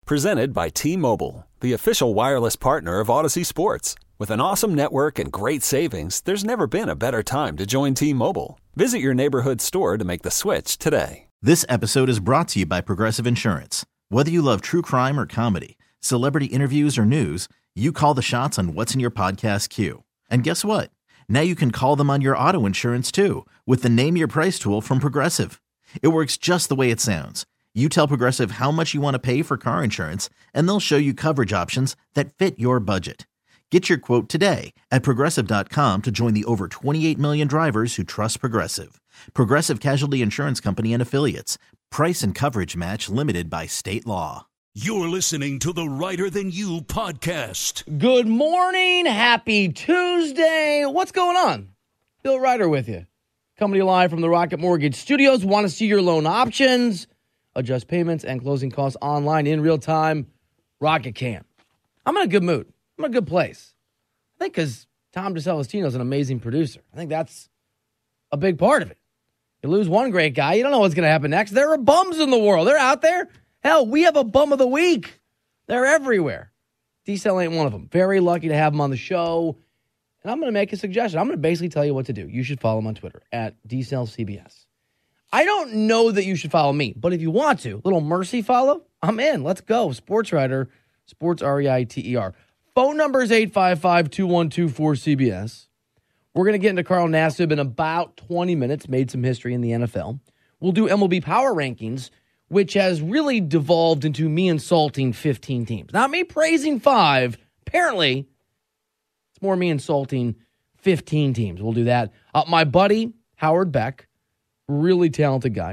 Presented by T-Mobile, the official wireless partner of Odyssey Sports. With an awesome network and great savings, there's never been a better time to join T-Mobile. Visit your neighborhood store to make the switch today. This episode is brought to you by Progressive Insurance. Whether you love true crime or comedy, celebrity interviews or news, you call the shots on what's in your podcast queue. And guess what? Now you can call them on your auto insurance too with the Name Your Price tool from Progressive. It works just the way it sounds. You tell Progressive how much you want to pay for car insurance, and they'll show you coverage options that fit your budget. Get your quote today at Progressive.com to join the over 28 million drivers who trust Progressive. Progressive Casualty Insurance Company and Affiliates. Price and coverage match limited by state law. You're listening to the Writer Than You podcast. Good morning. Happy Tuesday. What's going on? Bill Ryder with you. Coming to you live from the Rocket Mortgage Studios. Want to see your loan options? Adjust payments and closing costs online in real time. Rocket can. I'm in a good mood. I'm in a good place. I think because Tom DeCelestino is an amazing producer. I think that's a big part of it. You lose one great guy, you don't know what's going to happen next. There are bums in the world. They're out there. Hell, we have a bum of the week. They're everywhere. D-Cell ain't one of them. Very lucky to have him on the show. And I'm going to make a suggestion. I'm going to basically tell you what to do. You should follow him on Twitter at DCellCBS. I don't know that you should follow me, but if you want to, little mercy follow, I'm in. Let's go. Sports Writer, Sports R-E-I-T-E-R. Phone number is 855-2124-CBS. We're going to get into Carl Nassib in about 20 minutes, made some history in the NFL. We'll do MLB Power Rankings, which has really devolved into me insulting 15 teams. Not me praising 5. Apparently, it's more me insulting 15 teams. We'll do that. My buddy, Howard Beck, really talented guy,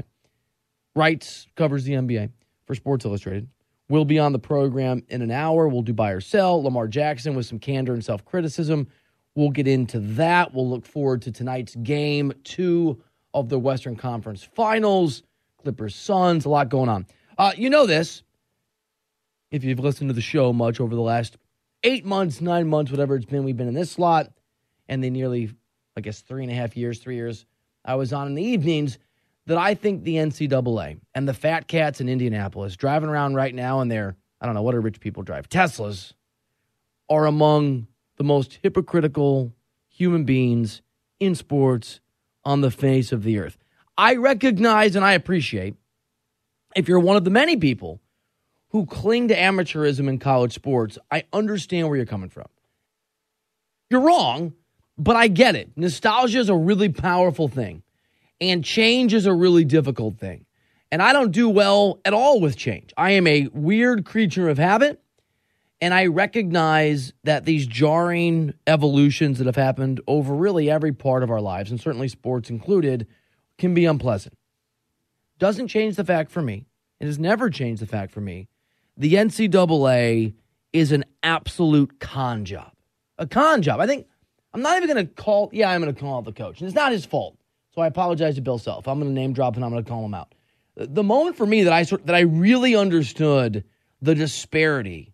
covers the NBA for Sports Illustrated. We'll be on the program in an hour. We'll do buy or sell. Lamar Jackson with some candor and self-criticism. We'll get into that. We'll look forward to tonight's game 2 of the Western Conference Finals. Clippers, Suns, a lot going on. You know this, if you've listened to the show much over the last 8 months, 9 months, whatever it's been, we've been in this slot, and the nearly, 3 years I was on in the evenings, that I think the NCAA and the fat cats in Indianapolis driving around right now in their, I don't know, what do rich people drive? Teslas, are among the most hypocritical human beings in sports on the face of the earth. I recognize and I appreciate if you're one of the many people who cling to amateurism in college sports, I understand where you're coming from. You're wrong, but I get it. Nostalgia is a really powerful thing, and change is a really difficult thing. And I don't do well at all with change. I am a weird creature of habit, and I recognize that these jarring evolutions that have happened over really every part of our lives, and certainly sports included, can be unpleasant. Doesn't change the fact for me. It has never changed the fact for me. The NCAA is an absolute con job. A con job. I think I'm not even going to call. Yeah, I'm going to call out the coach. And it's not his fault. So I apologize to Bill Self. I'm going to name drop and I'm going to call him out. The moment for me that I really understood the disparity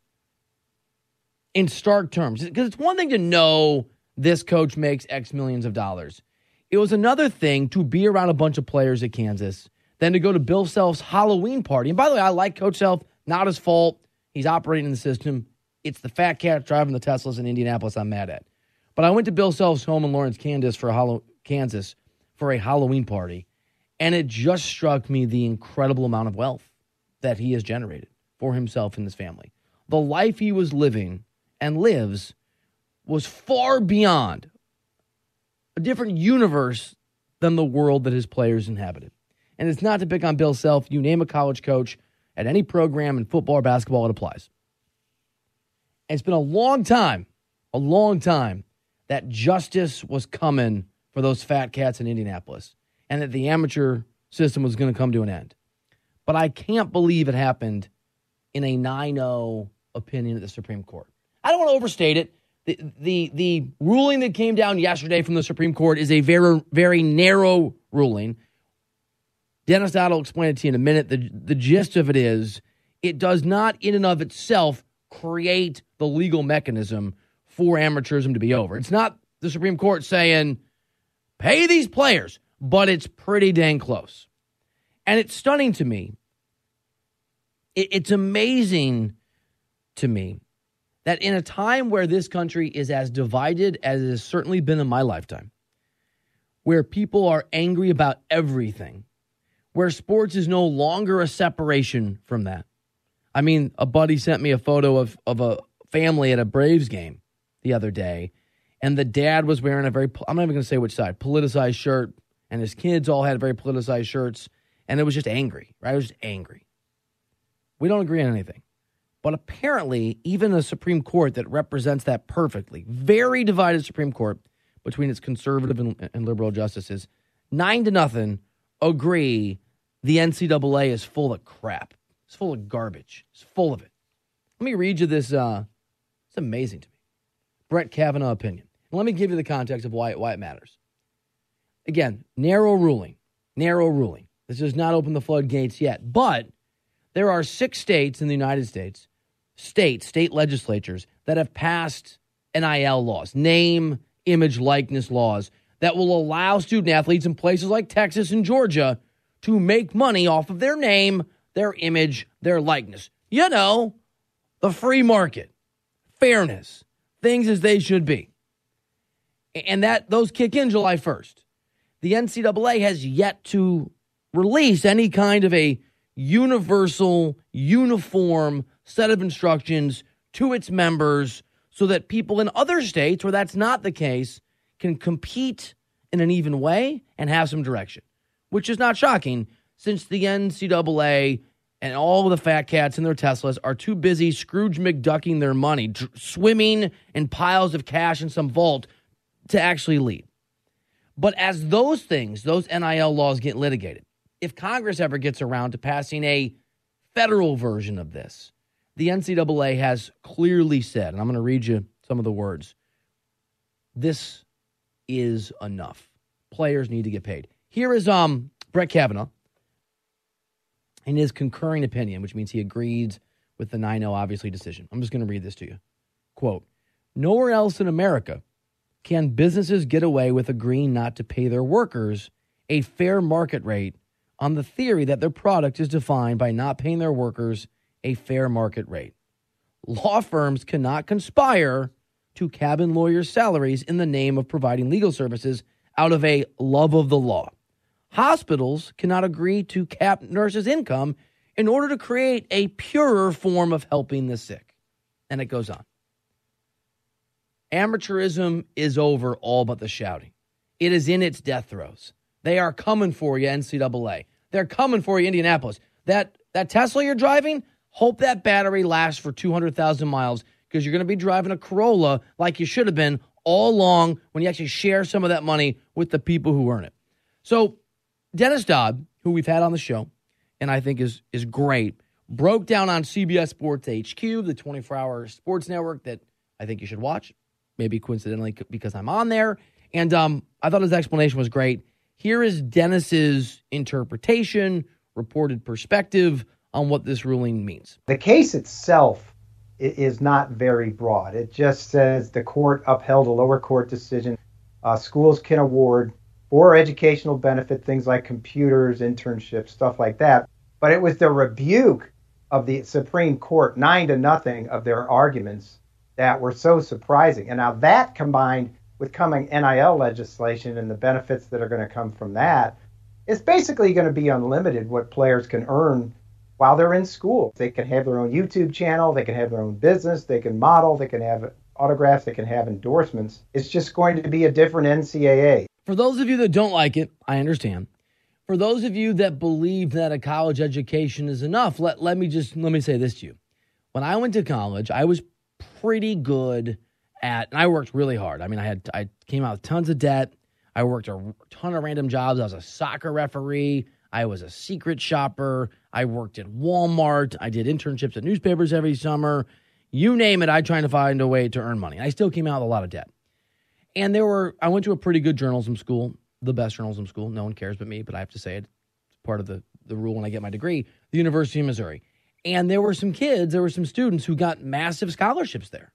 in stark terms, because it's one thing to know this coach makes X millions of dollars. It was another thing to be around a bunch of players at Kansas than to go to Bill Self's Halloween party. And by the way, I like Coach Self. Not his fault. He's operating in the system. It's the fat cat driving the Teslas in Indianapolis I'm mad at. But I went to Bill Self's home in Lawrence, Kansas for a Halloween party, and it just struck me the incredible amount of wealth that he has generated for himself and his family. The life he was living and lives was far beyond a different universe than the world that his players inhabited. And it's not to pick on Bill Self. You name a college coach at any program in football or basketball, it applies. And it's been a long time that justice was coming for those fat cats in Indianapolis and that the amateur system was going to come to an end. But I can't believe it happened in a 9-0 opinion at the Supreme Court. I don't want to overstate it. The ruling that came down yesterday from the Supreme Court is a very, very narrow ruling. Dennis Dodd will explain it to you in a minute. The gist of it is it does not in and of itself create the legal mechanism for amateurism to be over. It's not the Supreme Court saying, pay these players, but it's pretty dang close. And it's stunning to me It's amazing to me that in a time where this country is as divided as it has certainly been in my lifetime, where people are angry about everything, where sports is no longer a separation from that. I mean, a buddy sent me a photo of a family at a Braves game the other day, and the dad was wearing a very, I'm not even going to say which side, politicized shirt, and his kids all had very politicized shirts, and it was just angry, right? It was just angry. We don't agree on anything. But apparently, even a Supreme Court that represents that perfectly, very divided Supreme Court between its conservative and liberal justices, 9-0 agree the NCAA is full of crap. It's full of garbage. It's full of it. Let me read you this. It's amazing to me. Brett Kavanaugh opinion. And let me give you the context of why it matters. Again, narrow ruling. This does not open the floodgates yet, but there are 6 states in the United States, state legislatures, that have passed NIL laws, name, image, likeness laws, that will allow student athletes in places like Texas and Georgia to make money off of their name, their image, their likeness. You know, the free market, fairness, things as they should be. And those kick in July 1st. The NCAA has yet to release any kind of a universal, uniform set of instructions to its members so that people in other states where that's not the case can compete in an even way and have some direction, which is not shocking since the NCAA and all of the fat cats in their Teslas are too busy Scrooge McDucking their money, swimming in piles of cash in some vault to actually lead. But as those NIL laws get litigated, if Congress ever gets around to passing a federal version of this, the NCAA has clearly said, and I'm going to read you some of the words, this is enough. Players need to get paid. Here is Brett Kavanaugh in his concurring opinion, which means he agrees with the 9-0 obviously decision. I'm just going to read this to you. Quote, nowhere else in America can businesses get away with agreeing not to pay their workers a fair market rate on the theory that their product is defined by not paying their workers a fair market rate. Law firms cannot conspire to cabin lawyers' salaries in the name of providing legal services out of a love of the law. Hospitals cannot agree to cap nurses' income in order to create a purer form of helping the sick. And it goes on. Amateurism is over all but the shouting. It is in its death throes. They are coming for you, NCAA. They're coming for you, Indianapolis. That Tesla you're driving, hope that battery lasts for 200,000 miles because you're going to be driving a Corolla like you should have been all along when you actually share some of that money with the people who earn it. So Dennis Dodd, who we've had on the show, and I think is great, broke down on CBS Sports HQ, the 24-hour sports network that I think you should watch, maybe coincidentally because I'm on there. And I thought his explanation was great. Here is Dennis's interpretation, reported perspective on what this ruling means. The case itself is not very broad. It just says the court upheld a lower court decision. Schools can award for educational benefit things like computers, internships, stuff like that. But it was the rebuke of the Supreme Court, 9-0 of their arguments that were so surprising. And now that combined with coming NIL legislation and the benefits that are going to come from that, it's basically going to be unlimited what players can earn while they're in school. They can have their own YouTube channel, they can have their own business, they can model, they can have autographs, they can have endorsements. It's just going to be a different NCAA. For those of you that don't like it, I understand. For those of you that believe that a college education is enough, let me say this to you. When I went to college, I was pretty good and I worked really hard. I mean, I came out with tons of debt. I worked a ton of random jobs. I was a soccer referee. I was a secret shopper. I worked at Walmart. I did internships at newspapers every summer. You name it, I tried to find a way to earn money. I still came out with a lot of debt. And I went to a pretty good journalism school, the best journalism school. No one cares but me, but I have to say it. It's part of the rule when I get my degree, the University of Missouri. And there were some students who got massive scholarships there.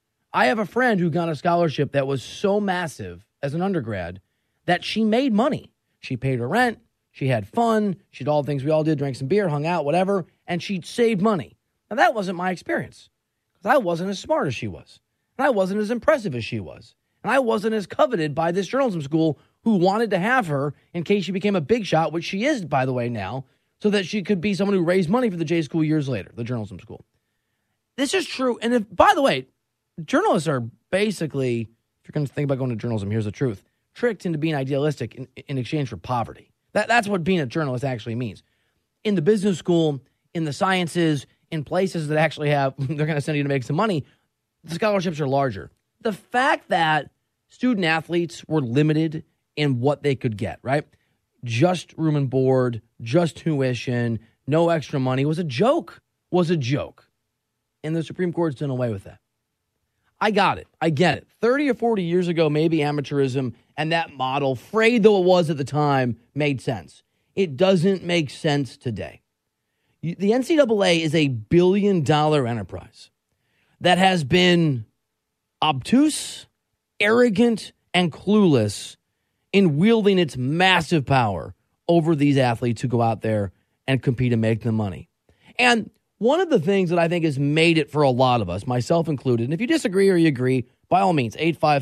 I have a friend who got a scholarship that was so massive as an undergrad that she made money. She paid her rent. She had fun. She did all the things we all did, drank some beer, hung out, whatever, and she saved money. Now, that wasn't my experience because I wasn't as smart as she was, and I wasn't as impressive as she was, and I wasn't as coveted by this journalism school who wanted to have her in case she became a big shot, which she is, by the way, now, so that she could be someone who raised money for the J school years later, the journalism school. This is true. And if, by the way, journalists are basically, if you're going to think about going to journalism, here's the truth, tricked into being idealistic in exchange for poverty. That's what being a journalist actually means. In the business school, in the sciences, in places that actually have, they're going to send you to make some money, the scholarships are larger. The fact that student athletes were limited in what they could get, right? Just room and board, just tuition, no extra money was a joke. And the Supreme Court's done away with that. I got it. I get it. 30 or 40 years ago, maybe amateurism and that model, frayed though it was at the time, made sense. It doesn't make sense today. The NCAA is a $1 billion enterprise that has been obtuse, arrogant, and clueless in wielding its massive power over these athletes who go out there and compete and make them money. And one of the things that I think has made it for a lot of us, myself included, and if you disagree or you agree, by all means,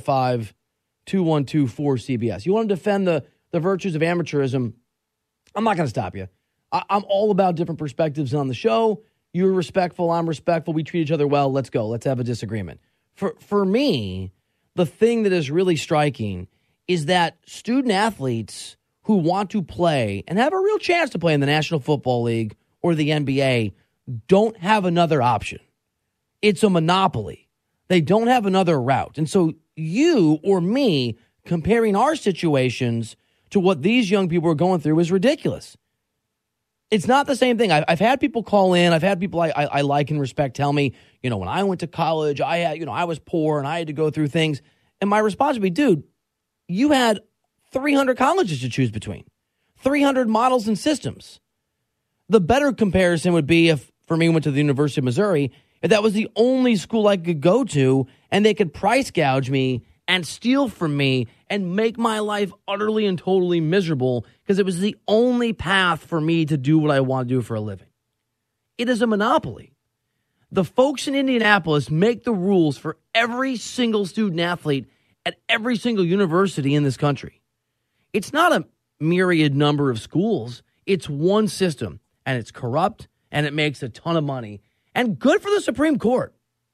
855-212-4CBS. You want to defend the virtues of amateurism, I'm not going to stop you. I'm all about different perspectives on the show. You're respectful, I'm respectful, we treat each other well, let's go, let's have a disagreement. For me, the thing that is really striking is that student athletes who want to play and have a real chance to play in the National Football League or the NBA don't have another option. It's a monopoly. They don't have another route. And so you or me comparing our situations to what these young people are going through is ridiculous. It's not the same thing. I've had people call in. I've had people I like and respect tell me, when I went to college, I was poor and I had to go through things. And my response would be, dude, you had 300 colleges to choose between, 300 models and systems. The better comparison would be if, for me, went to the University of Missouri, if that was the only school I could go to and they could price gouge me and steal from me and make my life utterly and totally miserable because it was the only path for me to do what I want to do for a living. It is a monopoly. The folks in Indianapolis make the rules for every single student athlete at every single university in this country. It's not a myriad number of schools. It's one system, and it's corrupt, and it makes a ton of money. And good for the Supreme Court.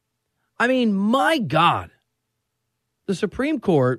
I mean, my God. The Supreme Court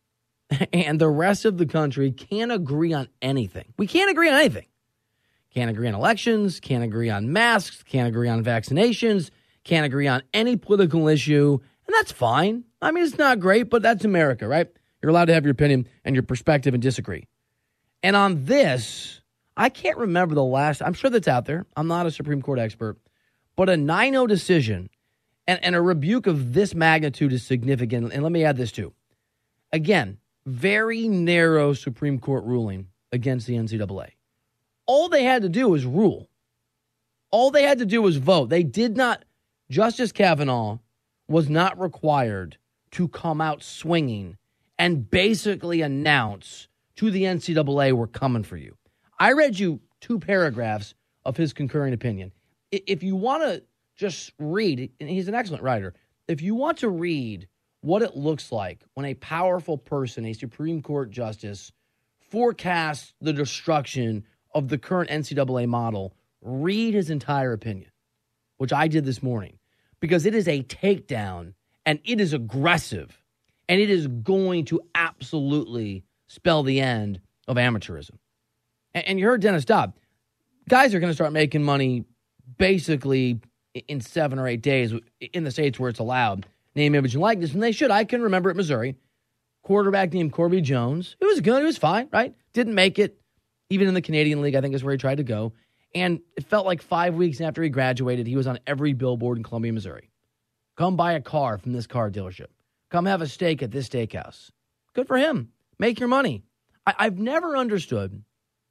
and the rest of the country can't agree on anything. We can't agree on anything. Can't agree on elections, can't agree on masks, can't agree on vaccinations, can't agree on any political issue, and that's fine. I mean, it's not great, but that's America, right? You're allowed to have your opinion and your perspective and disagree. And on this, I can't remember the last, I'm sure that's out there. I'm not a Supreme Court expert, but a 9-0 decision and a rebuke of this magnitude is significant. And let me add this too. Again, very narrow Supreme Court ruling against the NCAA. All they had to do was rule. All they had to do was vote. They did not, Justice Kavanaugh was not required to come out swinging and basically announce to the NCAA, we're coming for you. I read you 2 paragraphs of his concurring opinion. If you want to just read, and he's an excellent writer, if you want to read what it looks like when a powerful person, a Supreme Court justice, forecasts the destruction of the current NCAA model, read his entire opinion, which I did this morning, because it is a takedown, and it is aggressive, and it is going to absolutely spell the end of amateurism. And you heard Dennis Dobb. Guys are going to start making money basically in 7 or 8 days in the states where it's allowed. Name, image, and likeness, and they should. I can remember at Missouri, quarterback named Corby Jones. It was good. It was fine, right? Didn't make it. Even in the Canadian League, I think is where he tried to go. And it felt like 5 weeks after he graduated, he was on every billboard in Columbia, Missouri. Come buy a car from this car dealership. Come have a steak at this steakhouse. Good for him. Make your money. I've never understood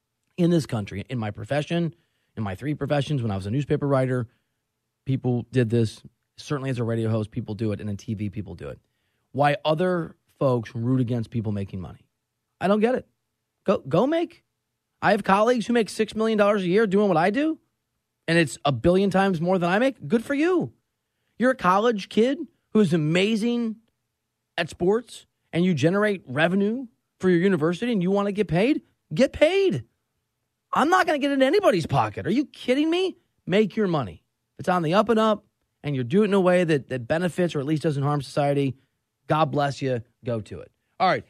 in this country, in my profession, in my 3 professions, when I was a newspaper writer, people did this. Certainly as a radio host, people do it. And in TV, people do it. Why other folks root against people making money. I don't get it. Go make. I have colleagues who make $6 million a year doing what I do, and it's a billion times more than I make. Good for you. You're a college kid who's amazing at sports, and you generate revenue for your university, and you want to get paid? Get paid. I'm not going to get in anybody's pocket. Are you kidding me? Make your money. If it's on the up and up, and you're doing it in a way that benefits or at least doesn't harm society, God bless you. Go to it. All right,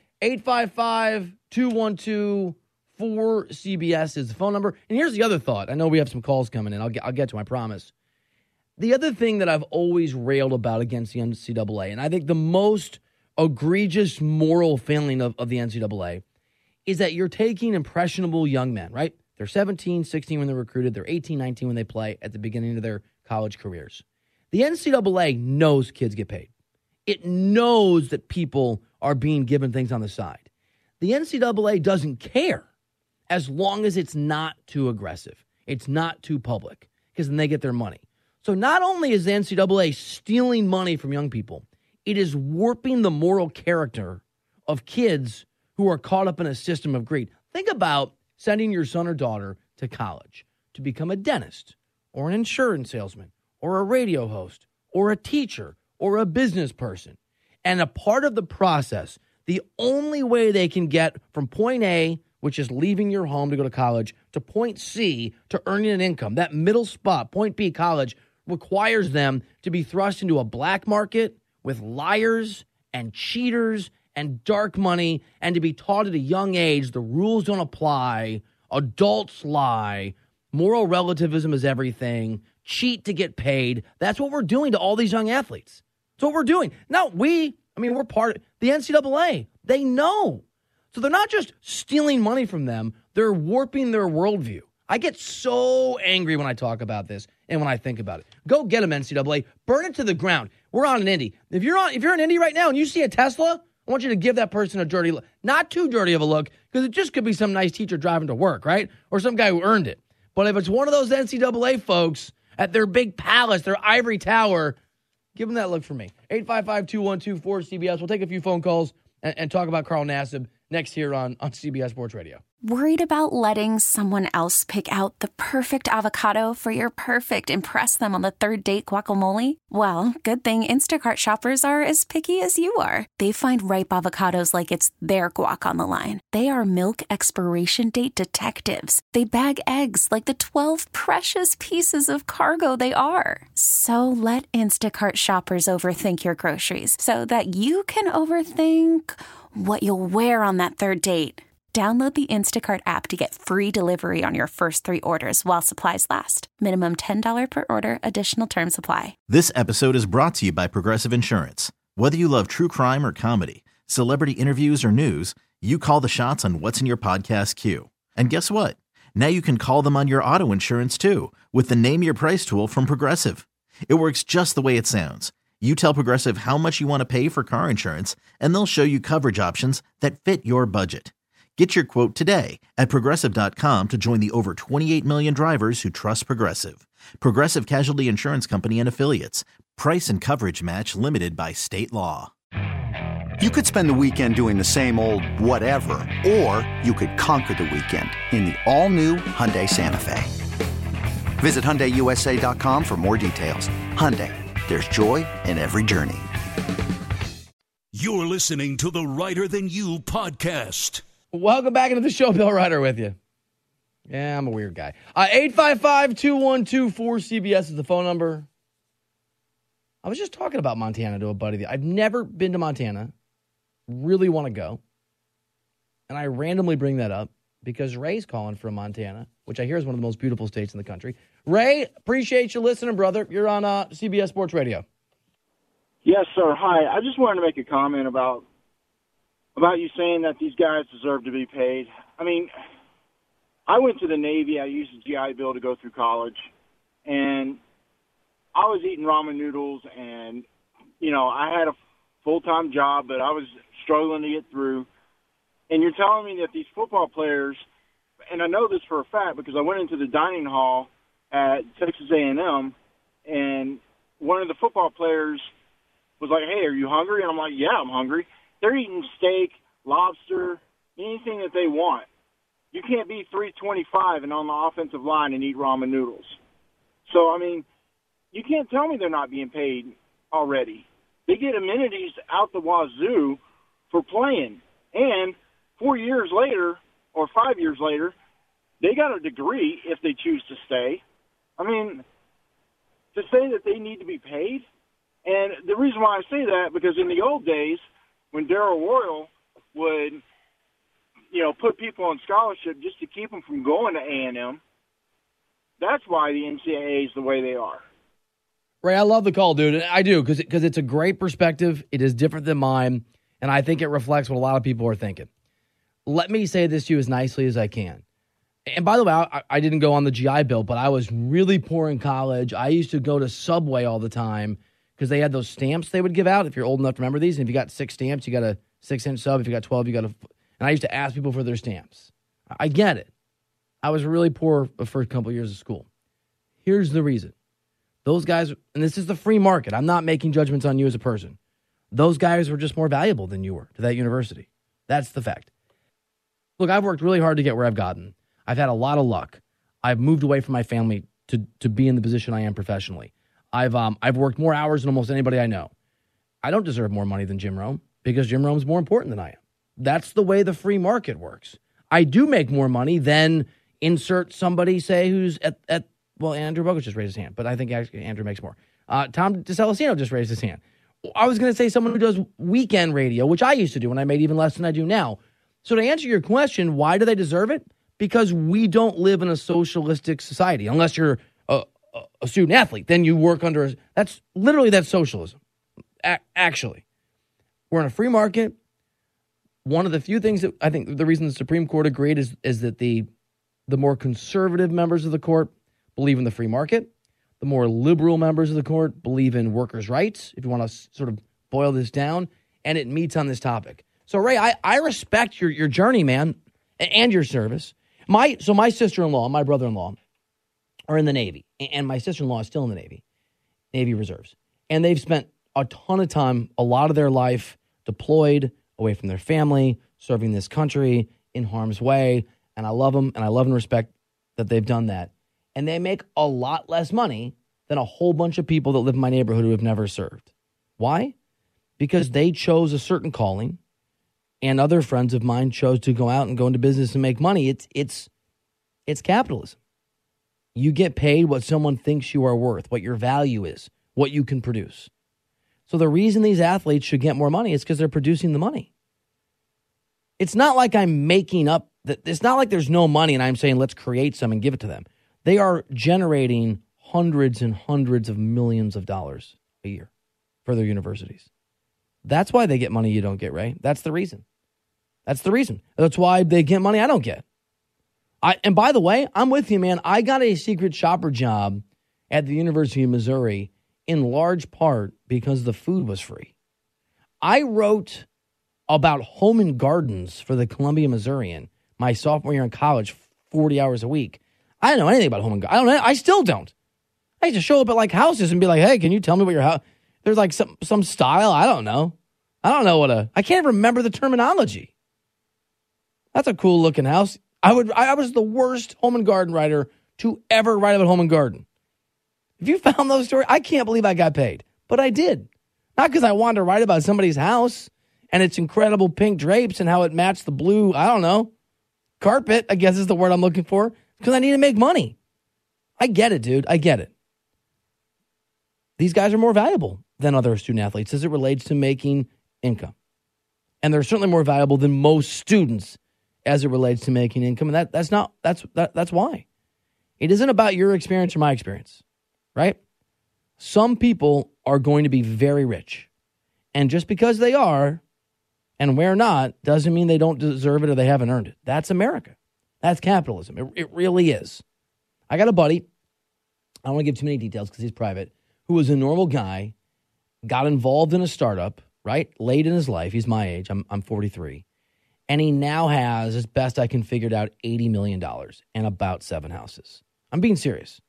855-212-4CBS is the phone number. And here's the other thought. I know we have some calls coming in. I'll get to it, I promise. The other thing that I've always railed about against the NCAA, and I think the most egregious moral failing of the NCAA, is that you're taking impressionable young men, right? They're 17, 16 when they're recruited. They're 18, 19 when they play at the beginning of their college careers. The NCAA knows kids get paid. It knows that people are being given things on the side. The NCAA doesn't care as long as it's not too aggressive. It's not too public, because then they get their money. So not only is the NCAA stealing money from young people, it is warping the moral character of kids who are caught up in a system of greed. Think about sending your son or daughter to college to become a dentist or an insurance salesman or a radio host or a teacher or a business person. And a part of the process, the only way they can get from point A, which is leaving your home to go to college, to point C, to earning an income, that middle spot, point B, college, requires them to be thrust into a black market with liars and cheaters and dark money, and to be taught at a young age the rules don't apply, adults lie, moral relativism is everything, cheat to get paid. That's what we're doing to all these young athletes. That's what we're doing. Now, we're part of the NCAA. They know. So they're not just stealing money from them, they're warping their worldview. I get so angry when I talk about this and when I think about it. Go get them, NCAA. Burn it to the ground. We're on an Indy. If you're in Indy right now and you see a Tesla, I want you to give that person a dirty look. Not too dirty of a look, because it just could be some nice teacher driving to work, right? Or some guy who earned it. But if it's one of those NCAA folks at their big palace, their ivory tower, give them that look for me. 855-212-4CBS. We'll take a few phone calls and talk about Carl Nassib next here on CBS Sports Radio. Worried about letting someone else pick out the perfect avocado for your perfect impress them on the third date guacamole? Well, good thing Instacart shoppers are as picky as you are. They find ripe avocados like it's their guac on the line. They are milk expiration date detectives. They bag eggs like the 12 precious pieces of cargo they are. So let Instacart shoppers overthink your groceries so that you can overthink what you'll wear on that third date. Download the Instacart app to get free delivery on your first 3 orders while supplies last. Minimum $10 per order. Additional terms apply. This episode is brought to you by Progressive Insurance. Whether you love true crime or comedy, celebrity interviews or news, you call the shots on what's in your podcast queue. And guess what? Now you can call them on your auto insurance too with the Name Your Price tool from Progressive. It works just the way it sounds. You tell Progressive how much you want to pay for car insurance, and they'll show you coverage options that fit your budget. Get your quote today at Progressive.com to join the over 28 million drivers who trust Progressive. Progressive Casualty Insurance Company and Affiliates. Price and coverage match limited by state law. You could spend the weekend doing the same old whatever, or you could conquer the weekend in the all-new Hyundai Santa Fe. Visit HyundaiUSA.com for more details. Hyundai, there's joy in every journey. You're listening to the Writer Than You podcast. Welcome back into the show. Bill Ryder with you. Yeah, I'm a weird guy. 855-212-4CBS is the phone number. I was just talking about Montana to a buddy. I've never been to Montana. Really want to go. And I randomly bring that up because Ray's calling from Montana, which I hear is one of the most beautiful states in the country. Ray, appreciate you listening, brother. You're on CBS Sports Radio. Yes, sir. Hi. I just wanted to make a comment about you saying that these guys deserve to be paid. I mean, I went to the Navy. I used the GI Bill to go through college. And I was eating ramen noodles, and, you know, I had a full-time job, but I was struggling to get through. And you're telling me that these football players, and I know this for a fact because I went into the dining hall at Texas A&M, and one of the football players was like, hey, are you hungry? And I'm like, yeah, I'm hungry. They're eating steak, lobster, anything that they want. you can't be 325 and on the offensive line and eat ramen noodles. So, I mean, you can't tell me they're not being paid already. They get amenities out the wazoo for playing. And 4 years later or 5 years later, they got a degree if they choose to stay. I mean, to say that they need to be paid, and the reason why I say that, because in the old days, when Darrell Royal would, put people on scholarship just to keep them from going to A&M, that's why the NCAA is the way they are. Ray, I love the call, dude. I do, because it's a great perspective. It is different than mine, and I think it reflects what a lot of people are thinking. Let me say this to you as nicely as I can. And by the way, I didn't go on the GI Bill, but I was really poor in college. I used to go to Subway all the time because they had those stamps they would give out if you're old enough to remember these. And if you got 6 stamps, you got a 6-inch sub. If you got 12, you got a... And I used to ask people for their stamps. I get it. I was really poor the first couple of years of school. Here's the reason. Those guys, and this is the free market. I'm not making judgments on you as a person. Those guys were just more valuable than you were to that university. That's the fact. Look, I've worked really hard to get where I've gotten. I've had a lot of luck. I've moved away from my family to be in the position I am professionally. I've worked more hours than almost anybody I know. I don't deserve more money than Jim Rome because Jim Rome's more important than I am. That's the way the free market works. I do make more money than insert somebody, say, who's at Andrew Bogut just raised his hand, but I think actually Andrew makes more. Tom DeCelestino just raised his hand. I was going to say someone who does weekend radio, which I used to do when I made even less than I do now. So to answer your question, why do they deserve it? Because we don't live in a socialistic society. Unless you're a student athlete, then you work under that's socialism. Actually, we're in a free market. One of the few things that I think the reason the Supreme Court agreed is that the more conservative members of the court believe in the free market. The more liberal members of the court believe in workers' rights, if you want to sort of boil this down, and it meets on this topic. So, Ray, I respect your journey, man, and your service. My sister-in-law and my brother-in-law are in the Navy, and my sister-in-law is still in the Navy Reserves. And they've spent a ton of time, a lot of their life, deployed, away from their family, serving this country in harm's way. And I love them, and I love and respect that they've done that. And they make a lot less money than a whole bunch of people that live in my neighborhood who have never served. Why? Because they chose a certain calling, and other friends of mine chose to go out and go into business and make money. It's capitalism. You get paid what someone thinks you are worth, what your value is, what you can produce. So the reason these athletes should get more money is because they're producing the money. It's not like I'm making up that. It's not like there's no money and I'm saying let's create some and give it to them. They are generating hundreds and hundreds of millions of dollars a year for their universities. That's why they get money you don't get, Ray. That's the reason. That's the reason. That's why they get money I don't get. And by the way, I'm with you, man. I got a secret shopper job at the University of Missouri in large part because the food was free. I wrote about home and gardens for the Columbia Missourian my sophomore year in college, 40 hours a week. I don't know anything about home and gardens. I still don't. I used to show up at like houses and be like, hey, can you tell me what your house... There's like some style. I don't know. I can't remember the terminology. That's a cool looking house. I was the worst home and garden writer to ever write about home and garden. If you found those stories, I can't believe I got paid, but I did. Not because I wanted to write about somebody's house and its incredible pink drapes and how it matched the blue, I don't know, carpet, I guess is the word I'm looking for, because I need to make money. I get it, dude. I get it. These guys are more valuable than other student athletes as it relates to making income. And they're certainly more valuable than most students as it relates to making income. And that's why. It isn't about your experience or my experience, right? Some people are going to be very rich. And just because they are, and we're not, doesn't mean they don't deserve it or they haven't earned it. That's America. That's capitalism. It really is. I got a buddy, I don't want to give too many details because he's private, who was a normal guy, got involved in a startup, right? Late in his life. He's my age. I'm 43. And he now has, as best I can figure it out, $80 million and about 7 houses. I'm being serious.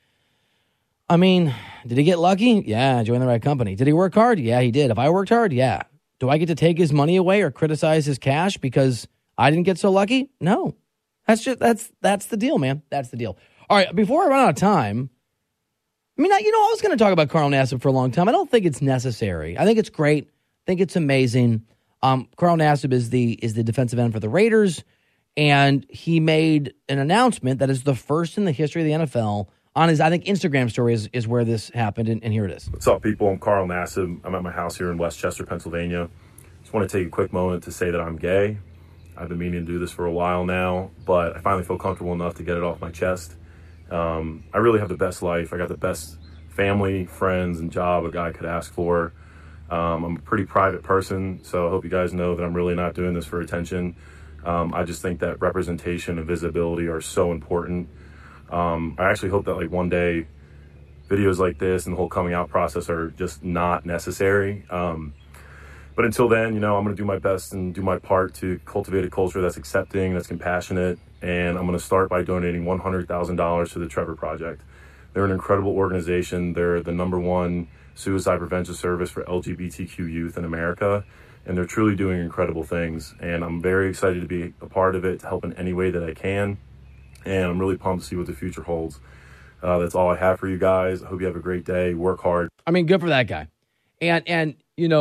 I mean, did he get lucky? Yeah, join the right company. Did he work hard? Yeah, he did. If I worked hard? Yeah. Do I get to take his money away or criticize his cash because I didn't get so lucky? No. That's the deal, man. That's the deal. All right, before I run out of time, I was going to talk about Carl Nassib for a long time. I don't think it's necessary. I think it's great. I think it's amazing. Carl Nassib is the defensive end for the Raiders, and he made an announcement that is the first in the history of the NFL on his, I think, Instagram story is where this happened, and here it is. What's up, people? I'm Carl Nassib. I'm at my house here in Westchester, Pennsylvania. Just want to take a quick moment to say that I'm gay. I've been meaning to do this for a while now, but I finally feel comfortable enough to get it off my chest. I really have the best life. I got the best family, friends, and job a guy could ask for. I'm a pretty private person, so I hope you guys know that I'm really not doing this for attention. I just think that representation and visibility are so important. I actually hope that one day videos like this and the whole coming out process are just not necessary. But until then, I'm going to do my best and do my part to cultivate a culture that's accepting, that's compassionate, and I'm going to start by donating $100,000 to the Trevor Project. They're an incredible organization. They're the #1 suicide prevention service for LGBTQ youth in America, and they're truly doing incredible things. And I'm very excited to be a part of it, to help in any way that I can, and I'm really pumped to see what the future holds. That's all I have for you guys. I hope you have a great day. Work hard. Good for that guy. And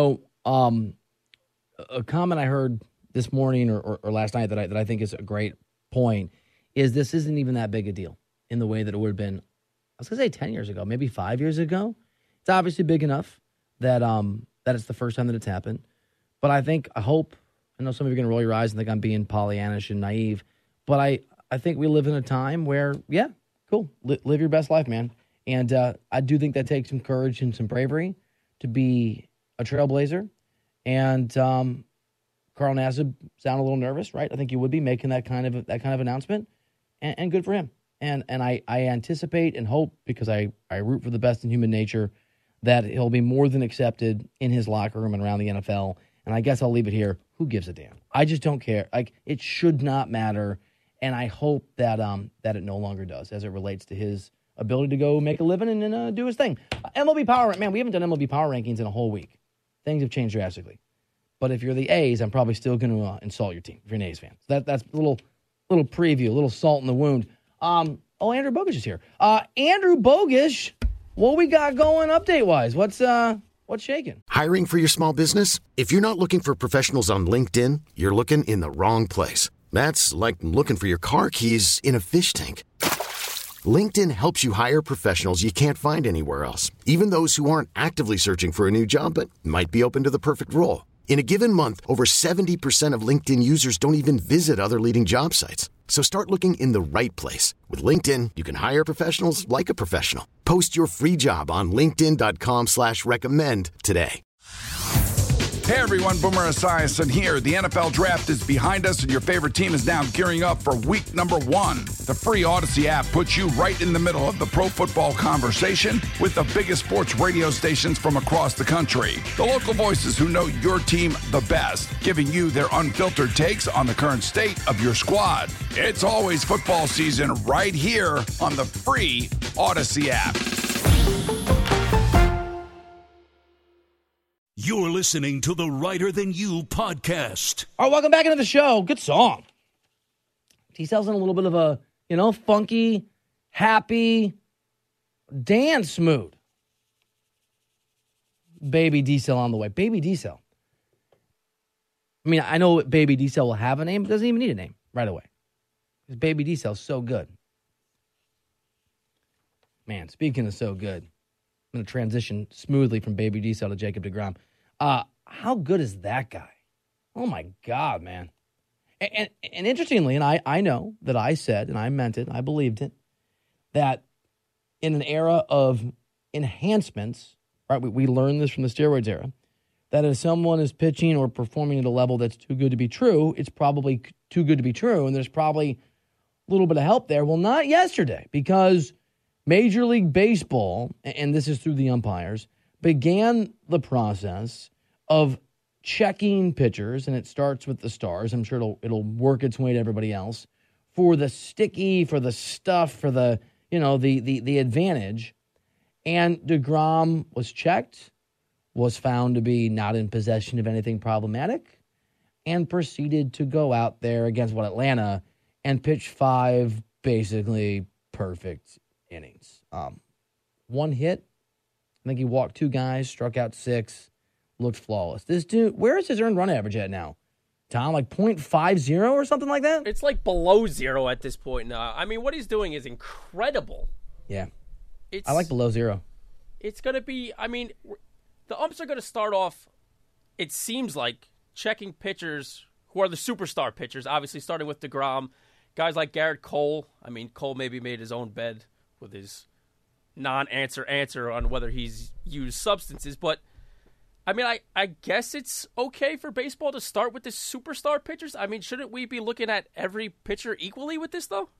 a comment I heard this morning or last night that I think is a great point is this isn't even that big a deal in the way that it would have been, I was going to say 10 years ago, maybe 5 years ago. It's obviously big enough that it's the first time that it's happened. But I know some of you are going to roll your eyes and think I'm being Pollyannish and naive, but I think we live in a time where, yeah, cool, live your best life, man. And I do think that takes some courage and some bravery to be a trailblazer. And Carl Nassib sounded a little nervous, right? I think he would be making that kind of announcement, and good for him. And I anticipate and hope, because I root for the best in human nature, that he'll be more than accepted in his locker room and around the NFL. And I guess I'll leave it here. Who gives a damn? I just don't care. It should not matter. And I hope that it no longer does as it relates to his ability to go make a living and do his thing. MLB Power, man, we haven't done MLB Power Rankings in a whole week. Things have changed drastically. But if you're the A's, I'm probably still going to insult your team if you're an A's fan. So that's a little preview, a little salt in the wound. Andrew Bogusch is here. Andrew Bogusch, what we got going update-wise? What's shaking? Hiring for your small business? If you're not looking for professionals on LinkedIn, you're looking in the wrong place. That's like looking for your car keys in a fish tank. LinkedIn helps you hire professionals you can't find anywhere else, even those who aren't actively searching for a new job but might be open to the perfect role. In a given month, over 70% of LinkedIn users don't even visit other leading job sites. So start looking in the right place. With LinkedIn, you can hire professionals like a professional. Post your free job on linkedin.com/recommend today. Hey everyone, Boomer Esiason here. The NFL Draft is behind us and your favorite team is now gearing up for week number 1. The free Odyssey app puts you right in the middle of the pro football conversation with the biggest sports radio stations from across the country. The local voices who know your team the best, giving you their unfiltered takes on the current state of your squad. It's always football season right here on the free Odyssey app. You're listening to the Writer Than You podcast. All right, welcome back into the show. Good song. T-Cell's in a little bit of a, funky, happy dance mood. Baby D-Cell on the way. Baby D-Cell. I know Baby D-Cell will have a name, but doesn't even need a name right away. Because Baby D-Cell's so good. Man, speaking of so good, I'm going to transition smoothly from Baby D-Cell to Jacob deGrom. How good is that guy? Oh, my God, man. And interestingly, and I know that I said, and I meant it, I believed it, that in an era of enhancements, right, we learned this from the steroids era, that if someone is pitching or performing at a level that's too good to be true, it's probably too good to be true, and there's probably a little bit of help there. Well, not yesterday, because Major League Baseball, and this is through the umpires, began the process of checking pitchers, and it starts with the stars. I'm sure it'll work its way to everybody else for the sticky, for the stuff, for the the advantage. And deGrom was checked, was found to be not in possession of anything problematic, and proceeded to go out there against Atlanta and pitched 5 basically perfect innings. 1 hit. I think he walked 2 guys, struck out 6, looked flawless. This dude, where is his earned run average at now? Tom, like 0.50 or something like that? It's like below 0 at this point now. I mean, what he's doing is incredible. Yeah. I like below 0. It's going to be, I mean, the umps are going to start off, it seems like, checking pitchers who are the superstar pitchers, obviously starting with DeGrom. Guys like Garrett Cole. I mean, Cole maybe made his own bed with his non-answer on whether he's used substances. But, I mean, I guess it's okay for baseball to start with the superstar pitchers. I mean, shouldn't we be looking at every pitcher equally with this, though?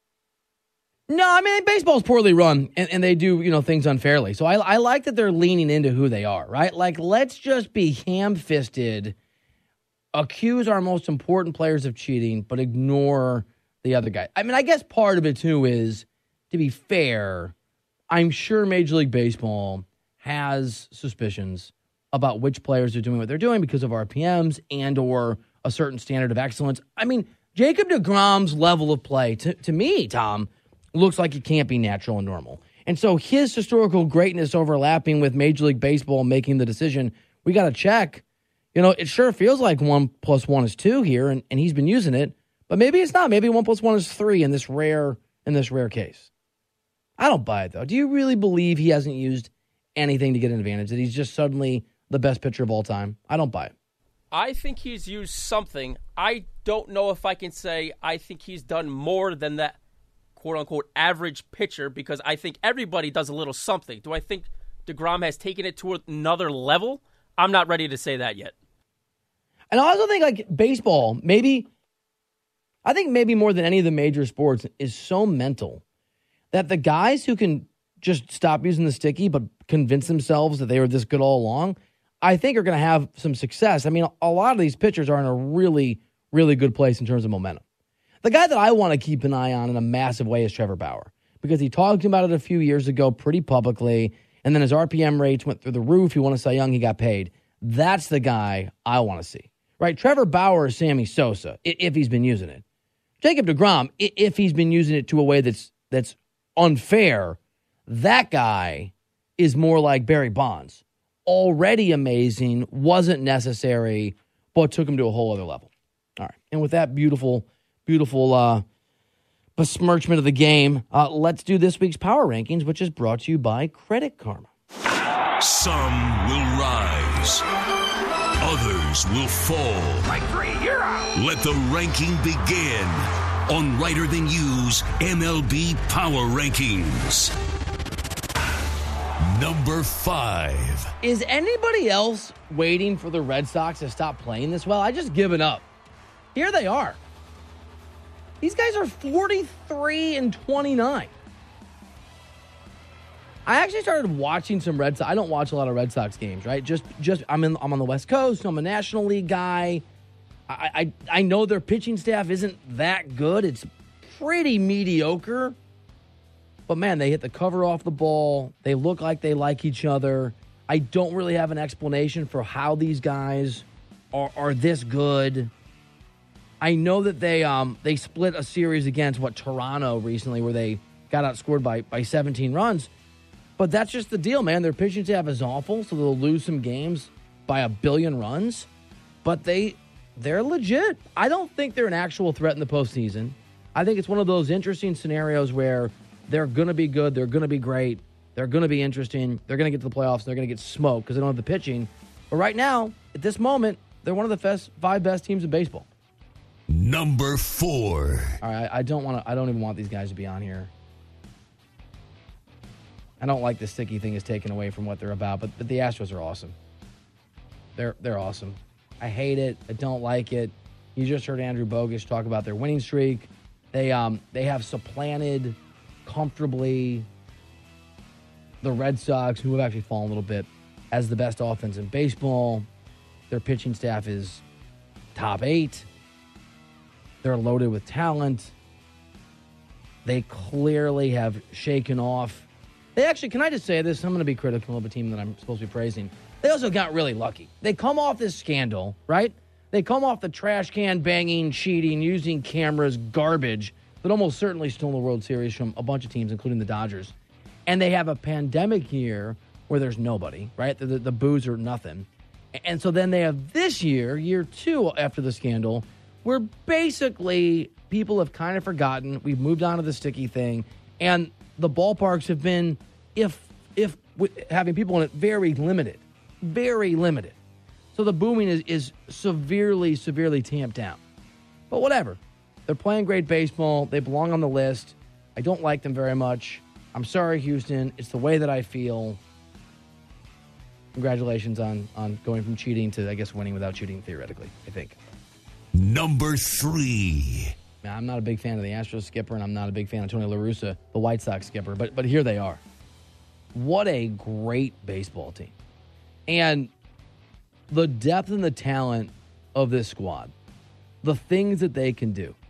No, I mean, baseball's poorly run, and they do, things unfairly. So I like that they're leaning into who they are, right? Like, let's just be ham-fisted, accuse our most important players of cheating, but ignore the other guy. I mean, I guess part of it, too, is, to be fair, I'm sure Major League Baseball has suspicions about which players are doing what they're doing because of RPMs and or a certain standard of excellence. I mean, Jacob deGrom's level of play, to me, Tom, looks like it can't be natural and normal. And so his historical greatness overlapping with Major League Baseball making the decision, we got to check. It sure feels like 1 + 1 is 2 here, and he's been using it. But maybe it's not. Maybe 1 + 1 is 3 in this rare case. I don't buy it, though. Do you really believe he hasn't used anything to get an advantage, that he's just suddenly the best pitcher of all time? I don't buy it. I think he's used something. I don't know if I can say I think he's done more than that quote-unquote average pitcher, because I think everybody does a little something. Do I think DeGrom has taken it to another level? I'm not ready to say that yet. And I also think, like, baseball, maybe more than any of the major sports, is so mental that the guys who can just stop using the sticky but convince themselves that they were this good all along, I think are going to have some success. I mean, a lot of these pitchers are in a really, really good place in terms of momentum. The guy that I want to keep an eye on in a massive way is Trevor Bauer, because he talked about it a few years ago pretty publicly, and then his RPM rates went through the roof. He won a Cy Young, he got paid. That's the guy I want to see. Right? Trevor Bauer is Sammy Sosa, if he's been using it. Jacob deGrom, if he's been using it to a way that's unfair, that guy is more like Barry Bonds. Already amazing, wasn't necessary, but took him to a whole other level. All right. And with that beautiful besmirchment of the game, let's do this week's Power Rankings, which is brought to you by Credit Karma. Some will rise. Others will fall. Like 3, you're out. Let the ranking begin on Writer Than You's MLB Power Rankings. Number 5. Is anybody else waiting for the Red Sox to stop playing this well? I just given up. Here they are. These guys are 43-29. I actually started watching some Red Sox. I don't watch a lot of Red Sox games, right? Just I'm on the West Coast. I'm a National League guy. I know their pitching staff isn't that good. It's pretty mediocre. But man, they hit the cover off the ball. They look like they like each other. I don't really have an explanation for how these guys are this good. I know that they split a series against Toronto recently, where they got outscored by 17 runs. But that's just the deal, man. Their pitching staff is awful, so they'll lose some games by 1 billion runs. But they're legit. I don't think they're an actual threat in the postseason. I think it's one of those interesting scenarios where they're going to be good, they're going to be great, they're going to be interesting, they're going to get to the playoffs, and they're going to get smoked because they don't have the pitching. But right now, at this moment, they're one of the 5 best teams in baseball. Number 4. All right, I don't even want these guys to be on here. I don't like the sticky thing is taken away from what they're about, but the Astros are awesome. They're awesome. I hate it. I don't like it. You just heard Andrew Bogusch talk about their winning streak. They have supplanted comfortably the Red Sox, who have actually fallen a little bit, as the best offense in baseball. Their pitching staff is top 8. They're loaded with talent. They clearly have shaken off. They actually, can I just say this? I'm going to be critical of a team that I'm supposed to be praising. They also got really lucky. They come off this scandal, right? They come off the trash can banging, cheating, using cameras, garbage that almost certainly stole the World Series from a bunch of teams, including the Dodgers. And they have a pandemic year where there's nobody, right? The boos are nothing. And so then they have this year, year 2 after the scandal, where basically people have kind of forgotten. We've moved on to the sticky thing. And the ballparks have been, if having people in it, very limited. Very limited. So the booming is severely, severely tamped down. But whatever. They're playing great baseball. They belong on the list. I don't like them very much. I'm sorry, Houston. It's the way that I feel. Congratulations on going from cheating to, I guess, winning without cheating, theoretically, I think. Number 3. Now, I'm not a big fan of the Astros skipper, and I'm not a big fan of Tony La Russa, the White Sox skipper, but here they are. What a great baseball team. And the depth and the talent of this squad, the things that they can do.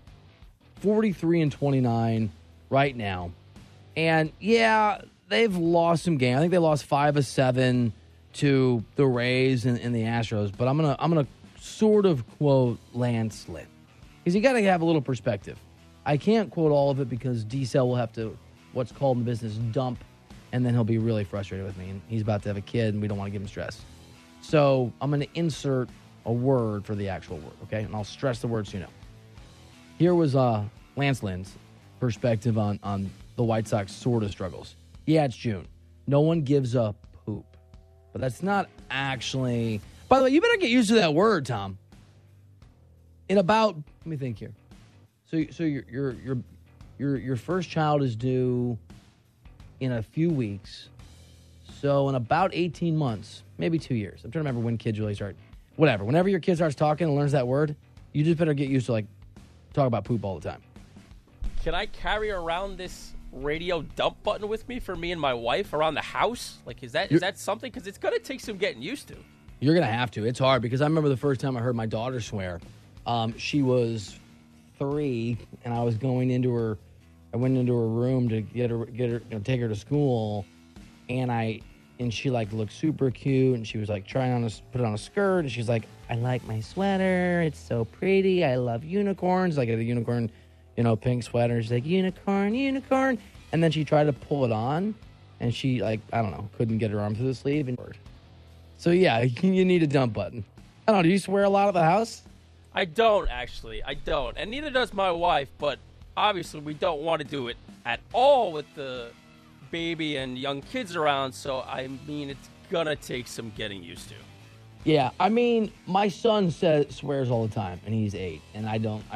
43-29 right now. And, yeah, they've lost some games. I think they lost 5 of 7 to the Rays and the Astros, but I'm gonna sort of quote Lance Lynn, because you got to have a little perspective. I can't quote all of it because D-Cell will have to, what's called in the business, dump, and then he'll be really frustrated with me, and he's about to have a kid, and we don't want to give him stress. So I'm going to insert a word for the actual word, okay? And I'll stress the word so you know. Here was Lance Lynn's perspective on the White Sox sort of struggles. Yeah, it's June. No one gives a poop. But that's not actually... By the way, you better get used to that word, Tom. In about... Let me think here. So your first child is due in a few weeks. So in about 18 months, maybe 2 years. I'm trying to remember when kids really start. Whatever. Whenever your kid starts talking and learns that word, you just better get used to, talk about poop all the time. Can I carry around this radio dump button with me for me and my wife around the house? Is that something? Because it's going to take some getting used to. You're going to have to. It's hard because I remember the first time I heard my daughter swear. She was 3, and I was going into her. I went into her room to get her, take her to school, and she looked super cute, and she was trying to put on a skirt, and she's like, "I like my sweater. It's so pretty. I love unicorns." Like a unicorn, pink sweater. She's like, "Unicorn, unicorn," and then she tried to pull it on, and she couldn't get her arm through the sleeve. So yeah, you need a dump button. I don't know. Do you swear a lot at the house? I don't, actually. I don't. And neither does my wife, but obviously we don't want to do it at all with the baby and young kids around, so it's going to take some getting used to. Yeah, my son swears all the time, and he's 8, and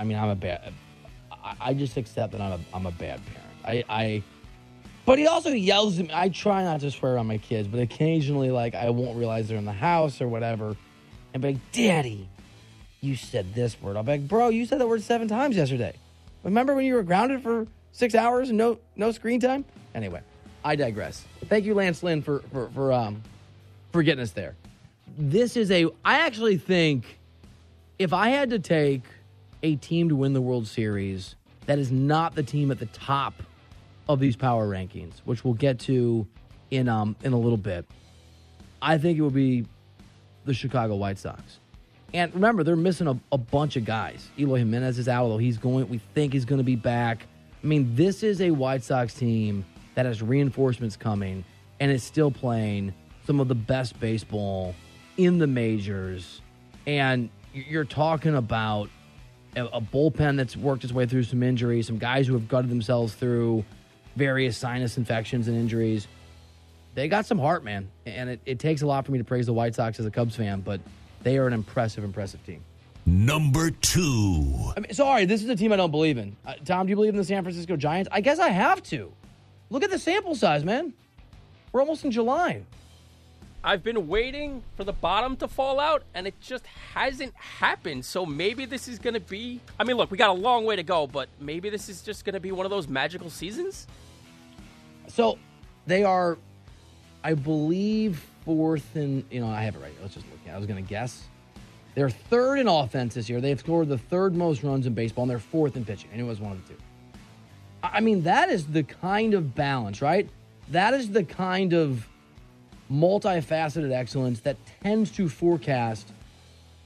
I just accept that I'm a bad parent. But he also yells at me. I try not to swear on my kids, but occasionally, I won't realize they're in the house or whatever, and be like, "Daddy, you said this word." I'll be like, "Bro, you said that word 7 times yesterday. Remember when you were grounded for 6 hours and no screen time?" Anyway, I digress. Thank you, Lance Lynn, for getting us there. I actually think if I had to take a team to win the World Series that is not the team at the top of these power rankings, which we'll get to in a little bit, I think it would be the Chicago White Sox. And remember, they're missing a bunch of guys. Eloy Jimenez is out, although we think he's going to be back. This is a White Sox team that has reinforcements coming and is still playing some of the best baseball in the majors. And you're talking about a bullpen that's worked its way through some injuries, some guys who have gutted themselves through various sinus infections and injuries. They got some heart, man. And it takes a lot for me to praise the White Sox as a Cubs fan, but they are an impressive team. Number 2. Sorry, this is a team I don't believe in. Tom, do you believe in the San Francisco Giants? I guess I have to. Look at the sample size, man. We're almost in July. I've been waiting for the bottom to fall out, and it just hasn't happened. So maybe this is going to be... look, we got a long way to go, but maybe this is just going to be one of those magical seasons? So they are, I believe, 4th in... I have it right here. Let's just look. I was going to guess. They're 3rd in offense this year. They've scored the 3rd most runs in baseball, and they're 4th in pitching. I knew it was one of the 2. That is the kind of balance, right? That is the kind of multifaceted excellence that tends to forecast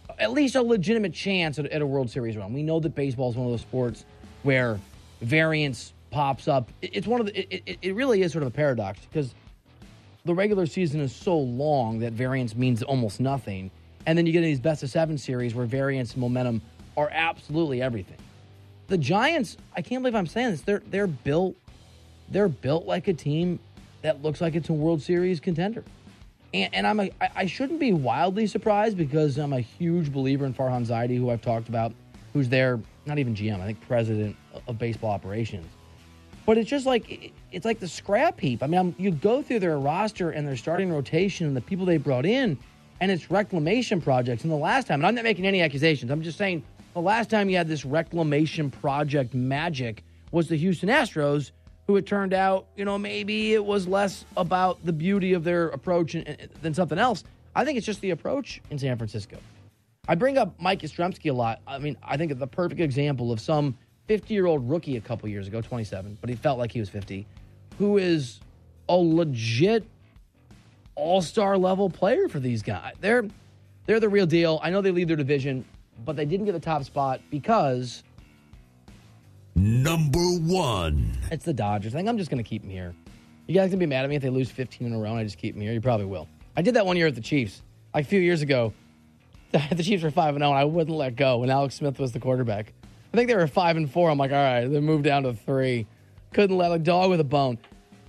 at least a legitimate chance at a World Series run. We know that baseball is one of those sports where variance pops up. It's one of the. It really is sort of a paradox because the regular season is so long that variance means almost nothing, and then you get these best-of-7 series where variance and momentum are absolutely everything. The Giants, I can't believe I'm saying this. They're built like a team that looks like it's a World Series contender. And I shouldn't be wildly surprised because I'm a huge believer in Farhan Zaidi, who I've talked about, who's their, not even GM, I think president of baseball operations. But it's just like, it's like the scrap heap. I mean, you go through their roster and their starting rotation and the people they brought in, and it's reclamation projects. And the last time, and I'm not making any accusations, I'm just saying the last time you had this reclamation project magic was the Houston Astros, who it turned out, maybe it was less about the beauty of their approach than something else. I think it's just the approach in San Francisco. I bring up Mike Yastrzemski a lot. I mean, I think it's the perfect example of some 50-year-old rookie a couple years ago, 27, but he felt like he was 50, who is a legit all-star level player for these guys. They're the real deal. I know they lead their division, but they didn't get the top spot because... Number 1. It's the Dodgers. I think I'm just going to keep them here. You guys can be mad at me if they lose 15 in a row and I just keep them here. You probably will. I did that one year at the Chiefs. Like a few years ago, the Chiefs were 5-0 and I wouldn't let go when Alex Smith was the quarterback. I think they were 5-4. I'm like, all right, they moved down to 3. Couldn't let a dog with a bone.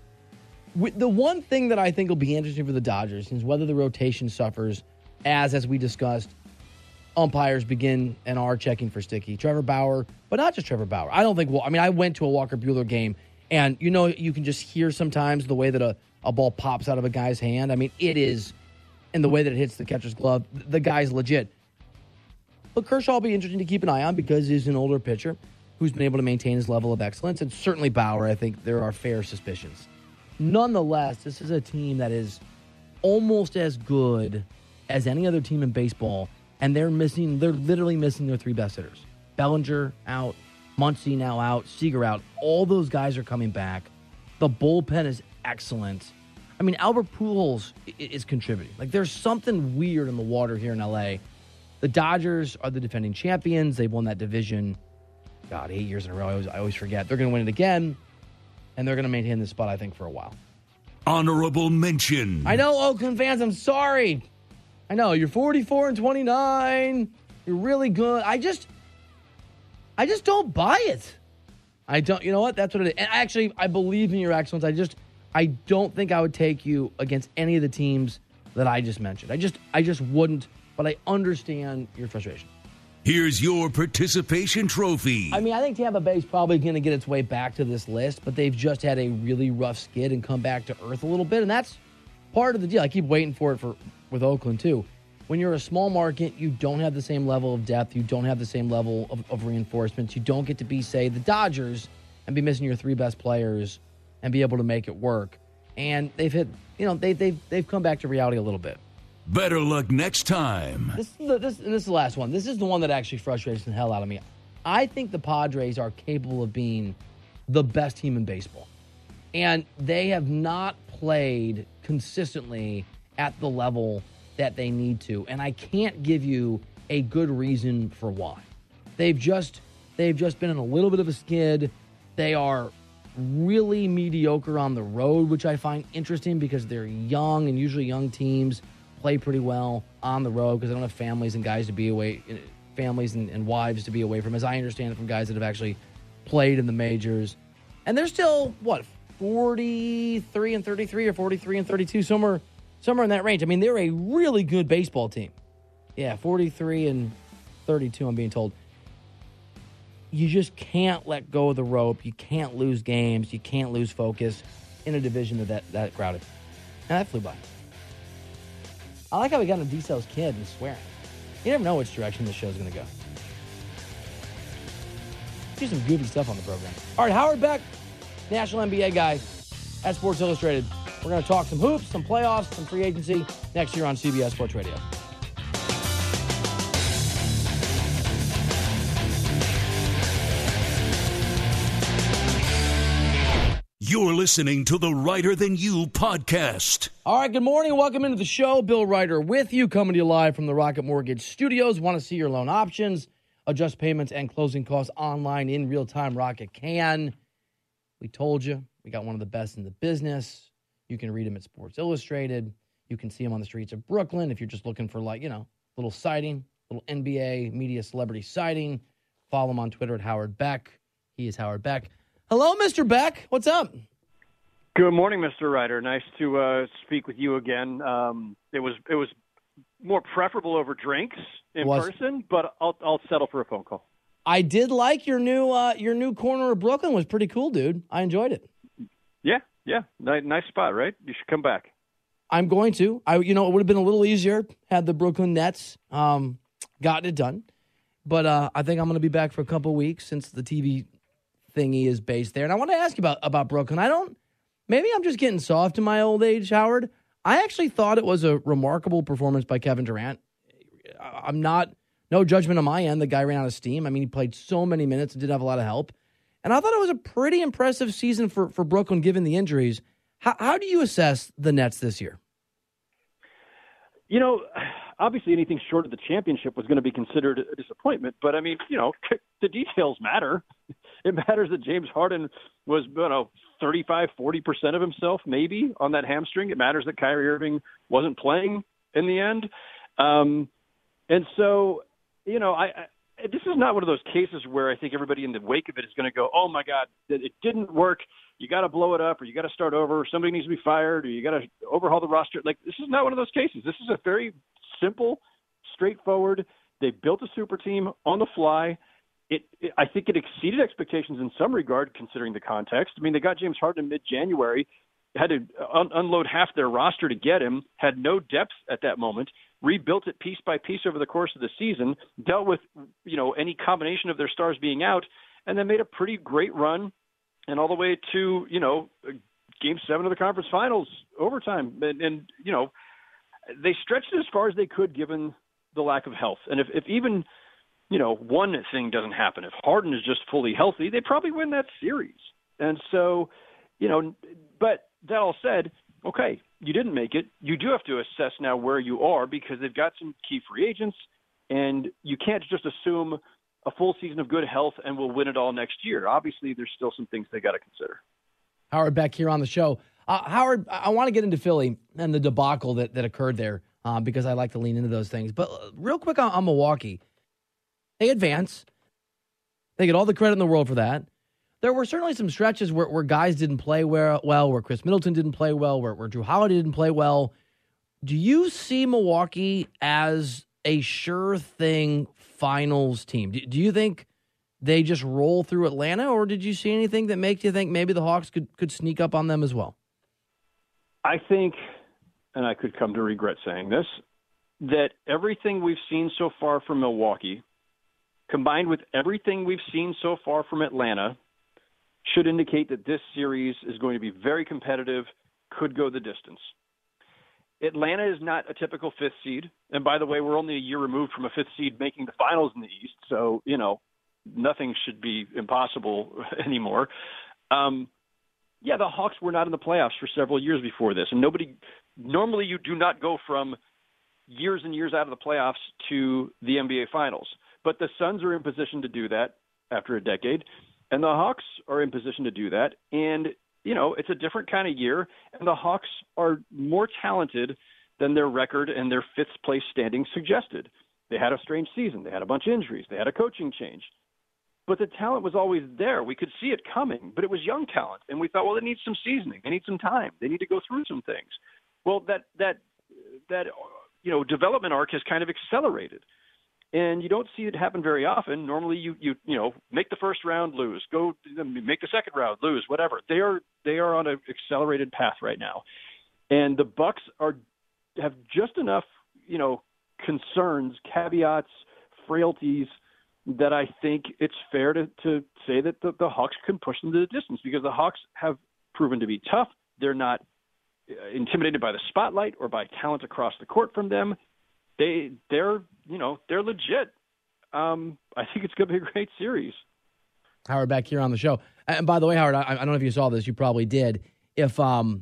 The one thing that I think will be interesting for the Dodgers is whether the rotation suffers as we discussed, umpires begin and are checking for sticky. Trevor Bauer, but not just Trevor Bauer. I don't think, I went to a Walker Buehler game, and you can just hear sometimes the way that a ball pops out of a guy's hand. I mean, it is, and the way that it hits the catcher's glove, the guy's legit. But Kershaw will be interesting to keep an eye on because he's an older pitcher who's been able to maintain his level of excellence, and certainly Bauer, I think there are fair suspicions. Nonetheless, this is a team that is almost as good as any other team in baseball, and they're literally missing their 3 best hitters. Bellinger out, Muncy now out, Seager out. All those guys are coming back. The bullpen is excellent. I mean, Albert Pujols is contributing. Like, there's something weird in the water here in L.A. The Dodgers are the defending champions. They've won that division, 8 years in a row. I always forget. They're going to win it again, and they're going to maintain this spot, I think, for a while. Honorable mention. I know, Oakland fans, I'm sorry. I know, you're 44-29. You're really good. I just don't buy it. I don't, you know what? That's what it is. And I believe in your excellence. I don't think I would take you against any of the teams that I just mentioned. I just wouldn't, but I understand your frustration. Here's your participation trophy. I mean, I think Tampa Bay's probably going to get its way back to this list, but they've just had a really rough skid and come back to earth a little bit, and that's part of the deal. I keep waiting for it with Oakland, too. When you're a small market, you don't have the same level of depth. You don't have the same level of reinforcements. You don't get to be, say, the Dodgers and be missing your 3 best players and be able to make it work. And they've hit, they've come back to reality a little bit. Better luck next time. This is the last one. This is the one that actually frustrates the hell out of me. I think the Padres are capable of being the best team in baseball. And they have not played consistently at the level that they need to. And I can't give you a good reason for why. They've just been in a little bit of a skid. They are really mediocre on the road, which I find interesting because they're young, and usually young teams play pretty well on the road because they don't have families and guys to be away, families and wives to be away from, as I understand it from guys that have actually played in the majors. And they're still, 43-33 or 43-32, somewhere in that range. I mean, they're a really good baseball team. Yeah, 43-32, I'm being told. You just can't let go of the rope. You can't lose games. You can't lose focus in a division that crowded. And that flew by. I like how we got into D-Cell's kid and swearing. You never know which direction this show's going to go. Do some goofy stuff on the program. All right, Howard Beck, National NBA guy at Sports Illustrated. We're going to talk some hoops, some playoffs, some free agency next year on CBS Sports Radio. You're listening to the Writer Than You podcast. All right, good morning. Welcome into the show. Bill Ryder with you, coming to you live from the Rocket Mortgage Studios. Want to see your loan options, adjust payments, and closing costs online in real time? Rocket can. We told you, we got one of the best in the business. You can read them at Sports Illustrated. You can see them on the streets of Brooklyn if you're just looking for, little sighting, little NBA media celebrity sighting. Follow him on Twitter at Howard Beck. He is Howard Beck. Hello, Mr. Beck. What's up? Good morning, Mr. Ryder. Nice to speak with you again. It was more preferable over drinks in person, but I'll settle for a phone call. I did like your new corner of Brooklyn. Was pretty cool, dude. I enjoyed it. Yeah. Nice spot, right? You should come back. I'm going to. It would have been a little easier had the Brooklyn Nets gotten it done. But I think I'm going to be back for a couple of weeks since the TV thingy is based there. And I want to ask you about Brooklyn. Maybe I'm just getting soft in my old age, Howard. I actually thought it was a remarkable performance by Kevin Durant. No judgment on my end. The guy ran out of steam. I mean, he played so many minutes and didn't have a lot of help. And I thought it was a pretty impressive season for Brooklyn given the injuries. How do you assess the Nets this year? Obviously anything short of the championship was going to be considered a disappointment. But, I mean, the details matter. It matters that James Harden was, 35, 40% of himself maybe on that hamstring. It matters that Kyrie Irving wasn't playing in the end. And so, this is not one of those cases where I think everybody in the wake of it is going to go, oh, my God, it didn't work. You got to blow it up, or you got to start over, or somebody needs to be fired, or you got to overhaul the roster. This is not one of those cases. This is a very simple, straightforward. They built a super team on the fly. I think it exceeded expectations in some regard, considering the context. I mean, they got James Harden in mid-January, had to unload half their roster to get him, had no depth at that moment, rebuilt it piece by piece over the course of the season, dealt with, any combination of their stars being out, and then made a pretty great run, and all the way to, Game 7 of the conference finals, overtime. And they stretched it as far as they could given the lack of health. And if even, one thing doesn't happen, if Harden is just fully healthy, they probably win that series. And so, but that all said, okay, you didn't make it. You do have to assess now where you are because they've got some key free agents, and you can't just assume a full season of good health and we'll win it all next year. Obviously, there's still some things they got to consider. Howard Beck here on the show. Howard, I want to get into Philly and the debacle that occurred there because I like to lean into those things. But real quick on Milwaukee, they advance. They get all the credit in the world for that. There were certainly some stretches where guys didn't play well, where Chris Middleton didn't play well, where Drew Holiday didn't play well. Do you see Milwaukee as a sure thing finals team? Do you think they just roll through Atlanta, or did you see anything that makes you think maybe the Hawks could sneak up on them as well? I think, and I could come to regret saying this, that everything we've seen so far from Milwaukee, combined with everything we've seen so far from Atlanta, should indicate that this series is going to be very competitive, could go the distance. Atlanta is not a typical fifth seed. And by the way, we're only a year removed from a fifth seed making the finals in the East. So, nothing should be impossible anymore. The Hawks were not in the playoffs for several years before this. And normally you do not go from years and years out of the playoffs to the NBA finals. But the Suns are in position to do that after a decade. And the Hawks are in position to do that. And, it's a different kind of year. And the Hawks are more talented than their record and their fifth place standing suggested. They had a strange season. They had a bunch of injuries. They had a coaching change. But the talent was always there. We could see it coming, but it was young talent. And we thought, well, they need some seasoning. They need some time. They need to go through some things. Well, that development arc has kind of accelerated. And you don't see it happen very often. Normally you make the first round, lose, go make the second round, lose, whatever. They are on an accelerated path right now. And the Bucks have just enough, concerns, caveats, frailties that I think it's fair to say that the Hawks can push them to the distance because the Hawks have proven to be tough. They're not intimidated by the spotlight or by talent across the court from them. They're legit. I think it's going to be a great series. Howard back here on the show. And by the way, Howard, I don't know if you saw this. You probably did. If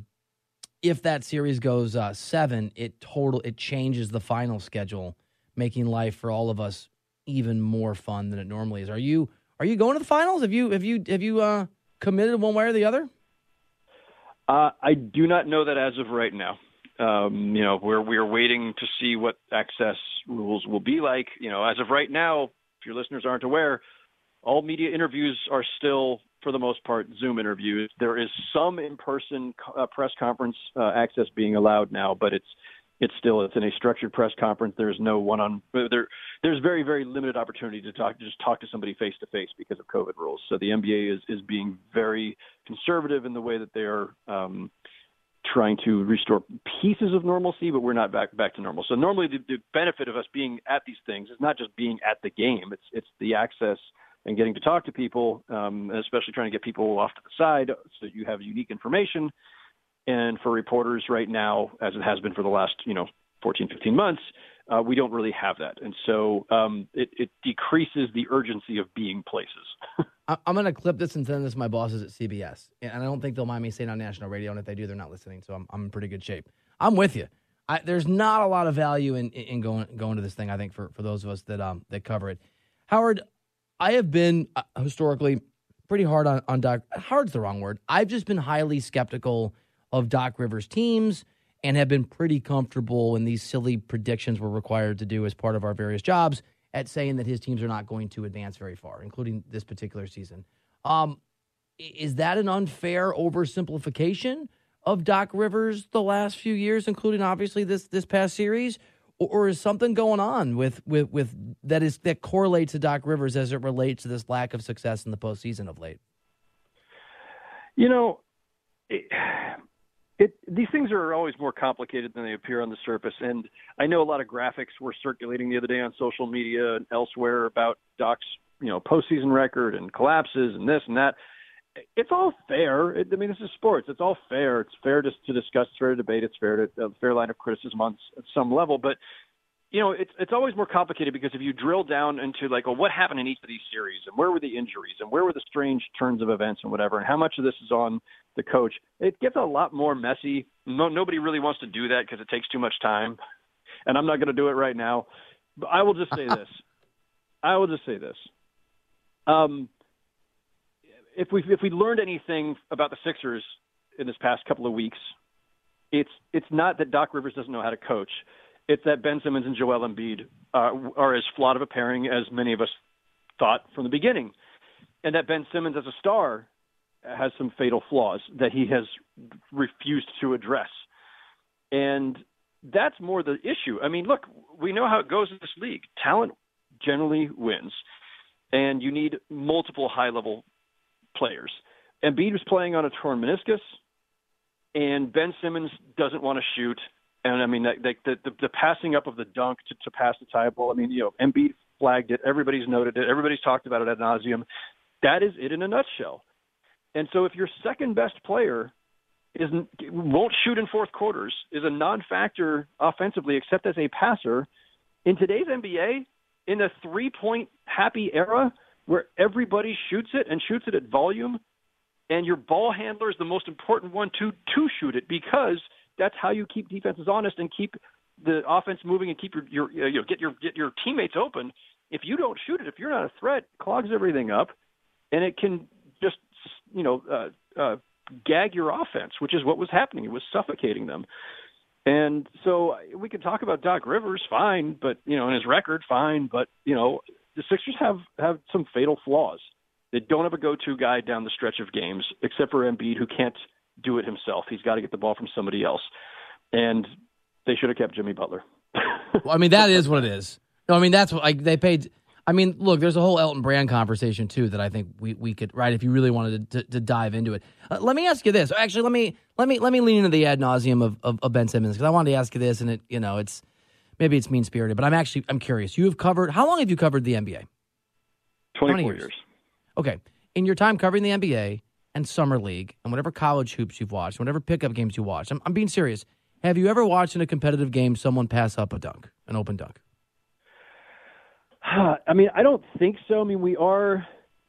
that series goes 7, it changes the final schedule, making life for all of us even more fun than it normally is. Are you going to the finals? Have you committed one way or the other? I do not know that as of right now. We're waiting to see what access rules will be like. As of right now, if your listeners aren't aware, all media interviews are still, for the most part, Zoom interviews. There is some in-person press conference access being allowed now, but it's in a structured press conference. There's no there's very, very limited opportunity to talk to somebody face to face because of COVID rules. So the NBA is being very conservative in the way that they are trying to restore pieces of normalcy, but we're not back to normal. So normally the benefit of us being at these things is not just being at the game. It's the access and getting to talk to people, especially trying to get people off to the side so you have unique information. And for reporters right now, as it has been for the last 14, 15 months, we don't really have that. And so it decreases the urgency of being places. I'm going to clip this and send this to my bosses at CBS. And I don't think they'll mind me saying on national radio. And if they do, they're not listening. So I'm in pretty good shape. I'm with you. There's not a lot of value in going to this thing, I think, for those of us that cover it. Howard, I have been historically pretty hard on Doc. Hard's the wrong word. I've just been highly skeptical of Doc Rivers' teams and have been pretty comfortable in these silly predictions we're required to do as part of our various jobs at saying that his teams are not going to advance very far, including this particular season. Is that an unfair oversimplification of Doc Rivers the last few years, including obviously this past series? Or is something going on with that correlates to Doc Rivers as it relates to this lack of success in the postseason of late? These things are always more complicated than they appear on the surface. And I know a lot of graphics were circulating the other day on social media and elsewhere about Doc's, postseason record and collapses and this and that. It's all fair. This is sports. It's all fair. It's fair to discuss. It's fair to debate. It's fair to a fair line of criticism on some level. But it's always more complicated because if you drill down into what happened in each of these series and where were the injuries and where were the strange turns of events and whatever, and how much of this is on the coach, it gets a lot more messy. Nobody really wants to do that because it takes too much time, and I'm not going to do it right now. But I will just say this. If we learned anything about the Sixers in this past couple of weeks, it's not that Doc Rivers doesn't know how to coach. It's that Ben Simmons and Joel Embiid are as flawed of a pairing as many of us thought from the beginning, and that Ben Simmons as a star has some fatal flaws that he has refused to address. And that's more the issue. Look, we know how it goes in this league. Talent generally wins, and you need multiple high-level players. Embiid was playing on a torn meniscus, and Ben Simmons doesn't want to shoot. And the passing up of the dunk to pass the tie ball. Embiid flagged it. Everybody's noted it. Everybody's talked about it ad nauseum. That is it in a nutshell. And so if your second best player won't shoot in fourth quarters, is a non-factor offensively except as a passer, in today's NBA, in the 3-point happy era where everybody shoots it and shoots it at volume, and your ball handler is the most important one to shoot it, because that's how you keep defenses honest and keep the offense moving and keep get your teammates open. If you don't shoot it, if you're not a threat, it clogs everything up, and it can just gag your offense, which is what was happening. It was suffocating them. And so we can talk about Doc Rivers, fine, but and his record, fine, but the Sixers have some fatal flaws. They don't have a go-to guy down the stretch of games, except for Embiid, who can't do it himself. He's got to get the ball from somebody else. And they should have kept Jimmy Butler. Well, that is what it is. No, that's what they paid. Look, there's a whole Elton Brand conversation too that I think we could, right, if you really wanted to dive into it. Let me ask you this. Actually, let me lean into the ad nauseum of Ben Simmons, because I wanted to ask you this, and it's maybe it's mean spirited, but I'm curious. How long have you covered the NBA? 24 years. Okay. In your time covering the NBA and Summer League and whatever college hoops you've watched, whatever pickup games you watched, I'm being serious. Have you ever watched in a competitive game someone pass up an open dunk? I don't think so. We are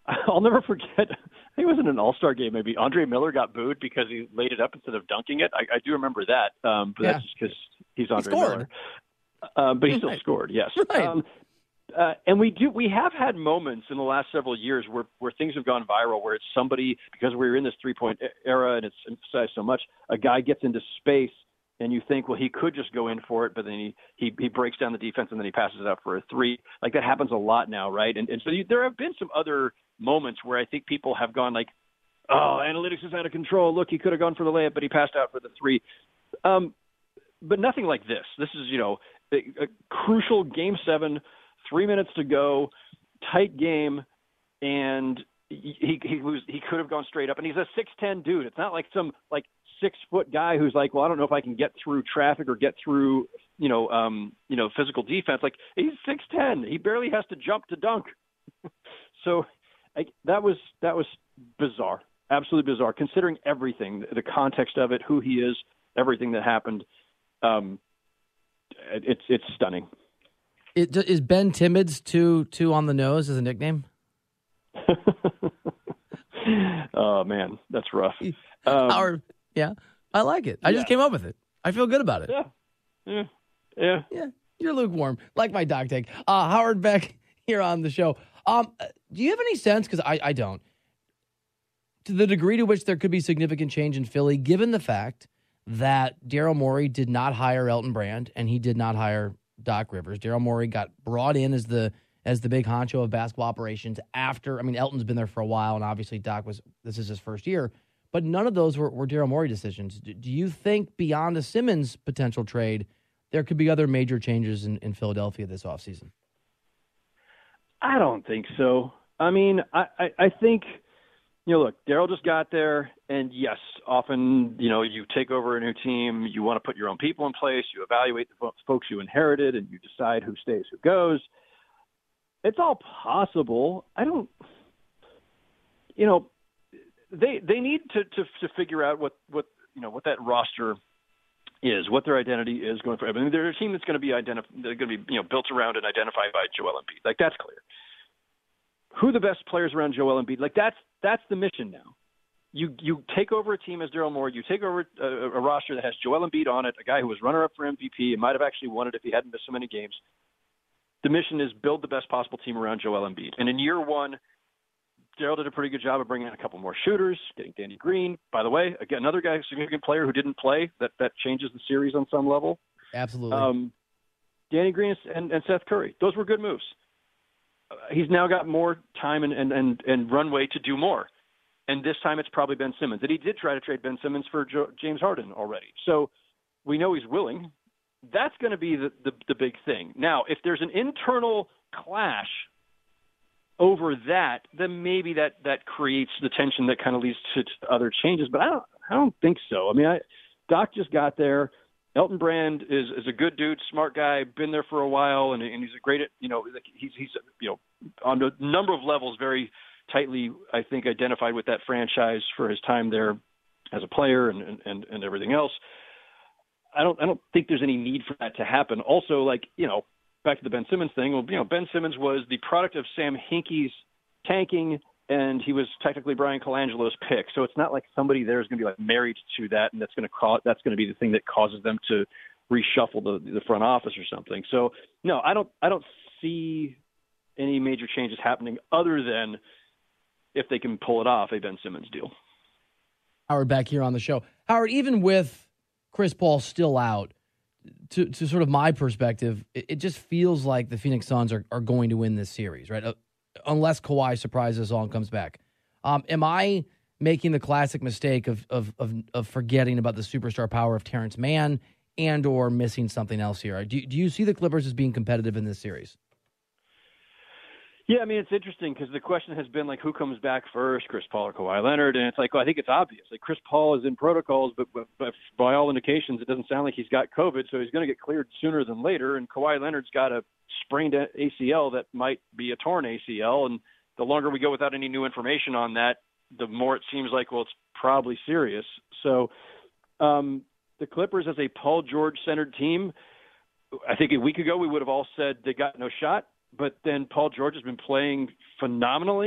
I'll never forget. I think it was in an All-Star game. Maybe Andre Miller got booed because he laid it up instead of dunking it. I do remember that, but that's just because he's Andre Miller. But he still scored. Yes. Right. And we have had moments in the last several years where things have gone viral, where it's somebody, because we're in this 3-point era and it's emphasized so much, a guy gets into space and you think, well, he could just go in for it, but then he breaks down the defense and then he passes it out for a three. Like, that happens a lot now, right? And so there have been some other moments where I think people have gone like, oh, analytics is out of control. Look, he could have gone for the layup, but he passed out for the three. But nothing like this. This is, a crucial Game 7, 3 minutes to go, tight game, and he could have gone straight up. And he's a 6'10" dude. It's not like some 6-foot guy who's like, well, I don't know if I can get through traffic or get through, physical defense. Like, he's 6'10". He barely has to jump to dunk. So that was bizarre, absolutely bizarre, considering everything, the context of it, who he is, everything that happened. It's stunning. Is Ben Timmons too on the nose as a nickname? Oh man, that's rough. Yeah, I like it. I just came up with it. I feel good about it. Yeah. You're lukewarm, like my dog take. Howard Beck here on the show. Do you have any sense? Because I don't. To the degree to which there could be significant change in Philly, given the fact that Daryl Morey did not hire Elton Brand and he did not hire Doc Rivers. Daryl Morey got brought in as the big honcho of basketball operations after. I mean, Elton's been there for a while, and obviously this is his first year. But none of those were Daryl Morey decisions. Do you think beyond a Simmons potential trade, there could be other major changes in Philadelphia this offseason? I don't think so. I mean, I think, look, Daryl just got there, and yes, often, you take over a new team, you want to put your own people in place, you evaluate the folks you inherited, and you decide who stays, who goes. It's all possible. I don't, they need to figure out what that roster is, what their identity is going forward. I mean, they're a team that's going to be built around and identified by Joel Embiid. Like, that's clear. Who the best players around Joel Embiid? Like, that's the mission now. You take over a team as Daryl Morey. You take over a roster that has Joel Embiid on it, a guy who was runner-up for MVP and might have actually won it if he hadn't missed so many games. The mission is build the best possible team around Joel Embiid. And in year one, Daryl did a pretty good job of bringing in a couple more shooters, getting Danny Green. By the way, again, another guy, significant player who didn't play. That changes the series on some level. Absolutely. Danny Green and Seth Curry. Those were good moves. He's now got more time and runway to do more. And this time it's probably Ben Simmons. And he did try to trade Ben Simmons for James Harden already. So we know he's willing. That's going to be the big thing. Now, if there's an internal clash over that, then maybe that creates the tension that kind of leads to other changes. But I don't think so. I mean, Doc just got there. Elton Brand is a good dude, smart guy, been there for a while, and he's a great, he's on a number of levels very tightly, I think, identified with that franchise for his time there as a player and everything else. I don't think there's any need for that to happen. Also, back to the Ben Simmons thing. Well, Ben Simmons was the product of Sam Hinkie's tanking, and he was technically Brian Colangelo's pick. So it's not like somebody there is going to be married to that, and that's going to be the thing that causes them to reshuffle the front office or something. So no, I don't see any major changes happening other than if they can pull it off, a Ben Simmons deal. Howard back here on the show. Howard, even with Chris Paul still out, to sort of my perspective, it just feels like the Phoenix Suns are going to win this series, right? Unless Kawhi surprises us all and comes back. Am I making the classic mistake of forgetting about the superstar power of Terrence Mann and or missing something else here? Do you see the Clippers as being competitive in this series? Yeah, I mean, it's interesting because the question has been who comes back first, Chris Paul or Kawhi Leonard? And it's I think it's obvious. Chris Paul is in protocols, but by all indications, it doesn't sound like he's got COVID, so he's going to get cleared sooner than later. And Kawhi Leonard's got a sprained ACL that might be a torn ACL. And the longer we go without any new information on that, the more it seems like, well, it's probably serious. So the Clippers, as a Paul George-centered team, I think a week ago we would have all said they got no shot. But then Paul George has been playing phenomenally.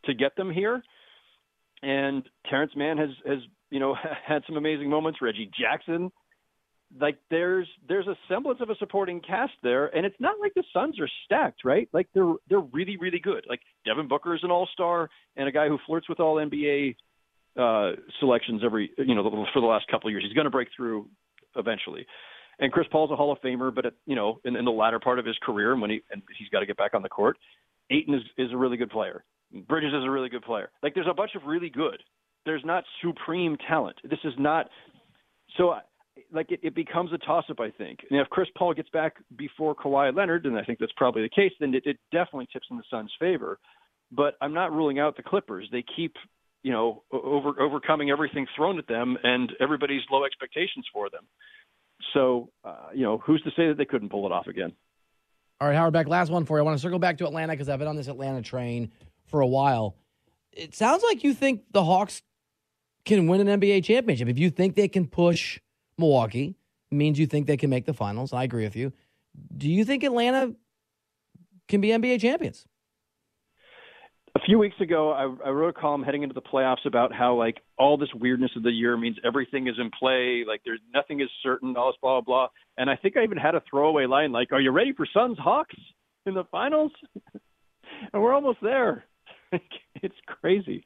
to get them here. And Terrence Mann has had some amazing moments. Reggie Jackson. Like there's a semblance of a supporting cast there, and it's not like the Suns are stacked, right? Like they're really, really good. Like Devin Booker is an all-star and a guy who flirts with all NBA selections for the last couple of years. He's going to break through eventually. And Chris Paul's a Hall of Famer, but in the latter part of his career, and he's got to get back on the court. Ayton is a really good player. Bridges is a really good player. Like there's a bunch of really good. There's not supreme talent. This is not so. Like it becomes a toss-up, I think. And if Chris Paul gets back before Kawhi Leonard, and I think that's probably the case, then it definitely tips in the Suns' favor. But I'm not ruling out the Clippers. They keep, overcoming everything thrown at them and everybody's low expectations for them. So, who's to say that they couldn't pull it off again? All right, Howard Beck, last one for you. I want to circle back to Atlanta because I've been on this Atlanta train for a while. It sounds like you think the Hawks can win an NBA championship. If you think they can push Milwaukee, means you think they can make the finals. I agree with you. Do you think Atlanta can be NBA champions? A few weeks ago, I wrote a column heading into the playoffs about how like all this weirdness of the year means everything is in play. Like there's nothing is certain, all this blah, blah, blah. And I think I even had a throwaway line like, are you ready for Suns Hawks in the finals? And we're almost there. It's crazy.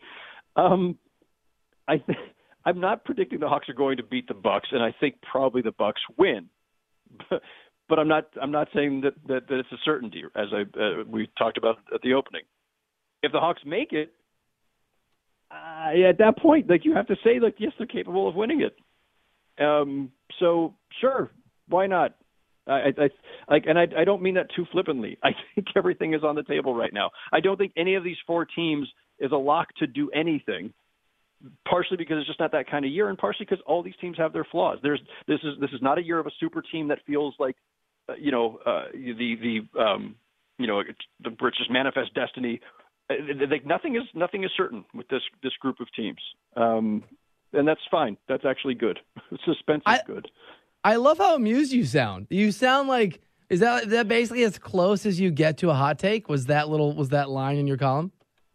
I'm not predicting the Hawks are going to beat the Bucks, and I think probably the Bucks win. But I'm not saying that it's a certainty, as we talked about at the opening. If the Hawks make it, at that point, like you have to say, like yes, they're capable of winning it. So sure, why not? I don't mean that too flippantly. I think everything is on the table right now. I don't think any of these four teams is a lock to do anything. Partially because it's just not that kind of year, and partially because all these teams have their flaws. This is not a year of a super team that feels like, the just manifest destiny. Nothing is certain with this group of teams, and that's fine. That's actually good. Suspense is good. I love how amused you sound. You sound like is that basically as close as you get to a hot take? Was that line in your column?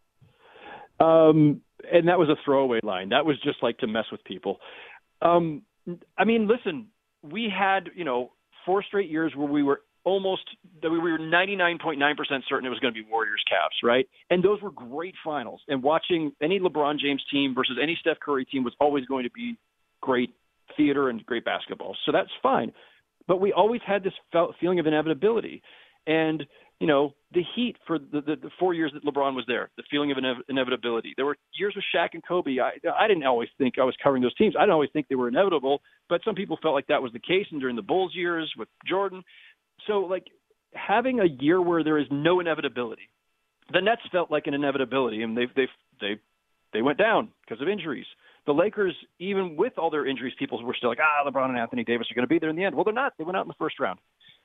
And that was a throwaway line. That was just like to mess with people. I mean, listen, we had, 4 straight years where we were 99.9% certain it was going to be Warriors Cavs, right? And those were great finals. And watching any LeBron James team versus any Steph Curry team was always going to be great theater and great basketball. So that's fine. But we always had this feeling of inevitability. And the Heat for the 4 years that LeBron was there, the feeling of inevitability. There were years with Shaq and Kobe. I didn't always think I was covering those teams. I didn't always think they were inevitable, but some people felt like that was the case. And during the Bulls years with Jordan. So like having a year where there is no inevitability, the Nets felt like an inevitability, and they went down because of injuries. The Lakers, even with all their injuries, people were still like, LeBron and Anthony Davis are going to be there in the end. Well, they're not. They went out in the first round.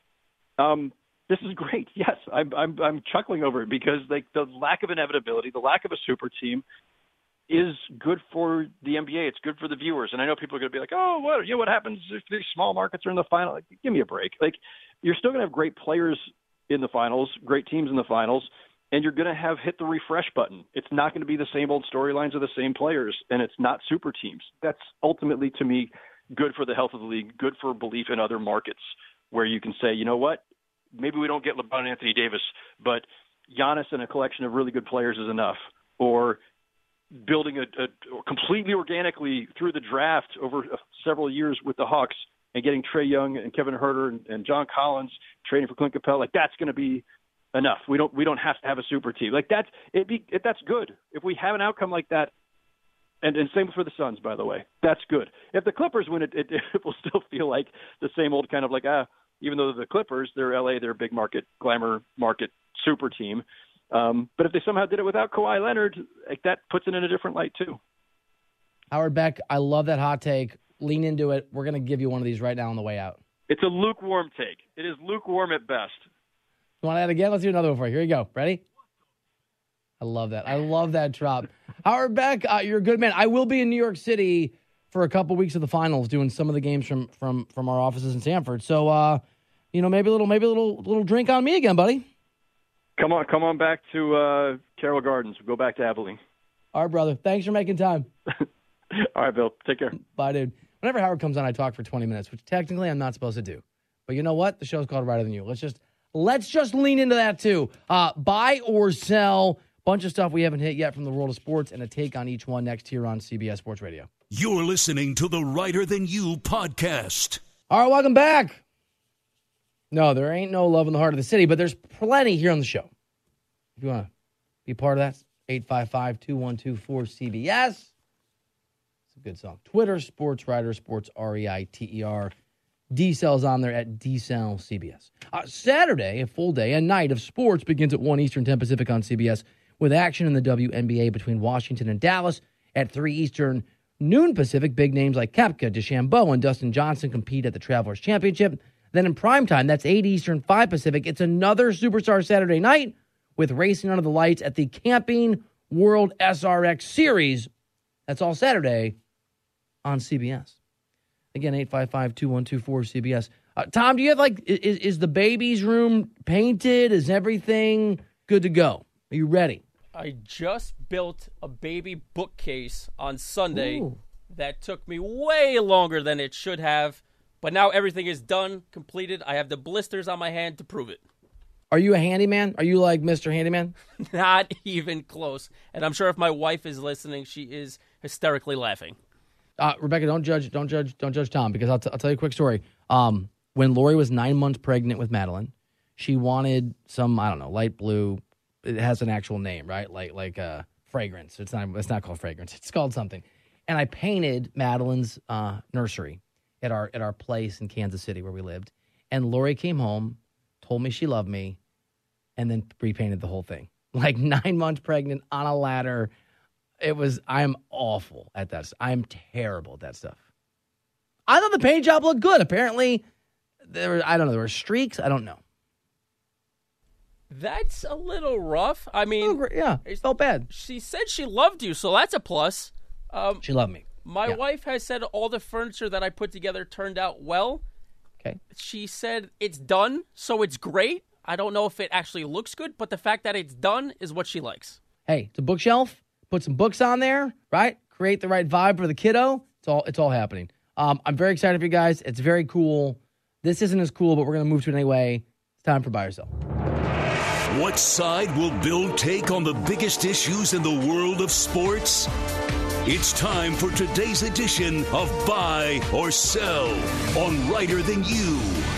This is great. Yes, I'm chuckling over it because like the lack of inevitability, the lack of a super team, is good for the NBA. It's good for the viewers. And I know people are going to be like, what happens if these small markets are in the final? Like, give me a break. Like, you're still going to have great players in the finals, great teams in the finals, and you're going to have hit the refresh button. It's not going to be the same old storylines of the same players, and it's not super teams. That's ultimately, to me, good for the health of the league, good for belief in other markets where you can say, you know what, maybe we don't get LeBron and Anthony Davis, but Giannis and a collection of really good players is enough. Or building a completely organically through the draft over several years with the Hawks and getting Trae Young and Kevin Huerter and John Collins, trading for Clint Capella, like that's going to be enough. We don't have to have a super team. Like that's good. If we have an outcome like that, and same for the Suns, by the way, that's good. If the Clippers win it will still feel like the same old kind of like, even though the Clippers, they're LA, they're a big market, glamour market super team. But if they somehow did it without Kawhi Leonard, like that puts it in a different light too. Howard Beck, I love that hot take. Lean into it. We're going to give you one of these right now on the way out. It's a lukewarm take. It is lukewarm at best. You want that again? Let's do another one for you. Here you go. Ready? I love that. I love that drop. Howard Beck, you're a good man. I will be in New York City for a couple weeks of the finals, doing some of the games from our offices in Sanford. So, maybe a little drink on me again, buddy. Come on back to Carroll Gardens. We'll go back to Abilene. All right, brother. Thanks for making time. All right, Bill. Take care. Bye, dude. Whenever Howard comes on, I talk for 20 minutes, which technically I'm not supposed to do. But you know what? The show's called Righter Than You. Let's just lean into that too. Buy or sell. Bunch of stuff we haven't hit yet from the world of sports, and a take on each one next here on CBS Sports Radio. You're listening to the Righter Than You podcast. All right, welcome back. No, there ain't no love in the heart of the city, but there's plenty here on the show. If you want to be part of that, 855-212-4CBS. It's a good song. Twitter, Sports Writer, Sports REITER. D-Cell's on there at D-Cell CBS. Saturday, a full day, a night of sports begins at 1 Eastern, 10 Pacific on CBS with action in the WNBA between Washington and Dallas at 3 Eastern, noon Pacific. Big names like Koepka, DeChambeau, and Dustin Johnson compete at the Travelers Championship. Then in primetime, that's 8 Eastern, 5 Pacific. It's another Superstar Saturday night with racing under the lights at the Camping World SRX Series. That's all Saturday on CBS. Again, 855-212-4CBS. Tom, do you have is the baby's room painted? Is everything good to go? Are you ready? I just built a baby bookcase on Sunday. Ooh. That took me way longer than it should have. But now everything is done, completed. I have the blisters on my hand to prove it. Are you a handyman? Are you like Mr. Handyman? Not even close. And I'm sure if my wife is listening, she is hysterically laughing. Rebecca, don't judge Tom, because I'll tell you a quick story. When Lori was 9 months pregnant with Madeline, she wanted some, I don't know, light blue. It has an actual name, right? Like fragrance. It's not called fragrance. It's called something. And I painted Madeline's nursery at our place in Kansas City where we lived. And Lori came home, told me she loved me, and then repainted the whole thing. Like 9 months pregnant on a ladder. I'm awful at that. I'm terrible at that stuff. I thought the paint job looked good. Apparently, there were streaks. I don't know. That's a little rough. I mean, yeah, it felt bad. She said she loved you, so that's a plus. She loved me. My wife has said all the furniture that I put together turned out well. Okay. She said it's done, so it's great. I don't know if it actually looks good, but the fact that it's done is what she likes. Hey, it's a bookshelf. Put some books on there, right? Create the right vibe for the kiddo. It's all happening. I'm very excited for you guys. It's very cool. This isn't as cool, but we're going to move to it anyway. It's time for Buy or Sell. What side will Bill take on the biggest issues in the world of sports? It's time for today's edition of Buy or Sell on Righter Than You.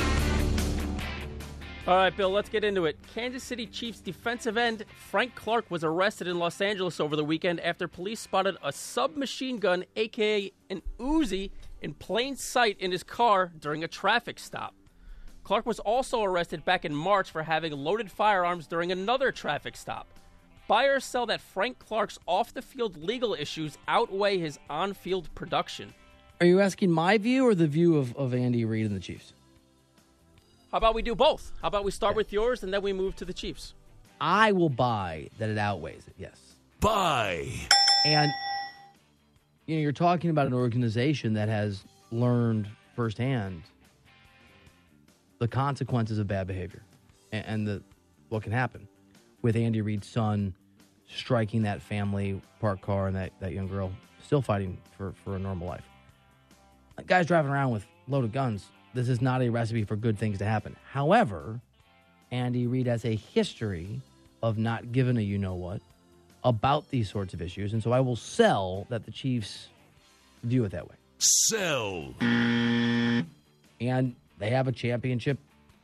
All right, Bill, let's get into it. Kansas City Chiefs defensive end Frank Clark was arrested in Los Angeles over the weekend after police spotted a submachine gun, a.k.a. an Uzi, in plain sight in his car during a traffic stop. Clark was also arrested back in March for having loaded firearms during another traffic stop. Buy or sell that Frank Clark's off-the-field legal issues outweigh his on-field production? Are you asking my view or the view of Andy Reid and the Chiefs? How about we do both? How about we start with yours and then we move to the Chiefs? I will buy that it outweighs it, yes. Buy. And, you're talking about an organization that has learned firsthand the consequences of bad behavior and what can happen with Andy Reid's son striking that family parked car and that young girl still fighting for a normal life. Guys driving around with loaded guns. This is not a recipe for good things to happen. However, Andy Reid has a history of not giving a you-know-what about these sorts of issues, and so I will sell that the Chiefs view it that way. Sell. And they have a championship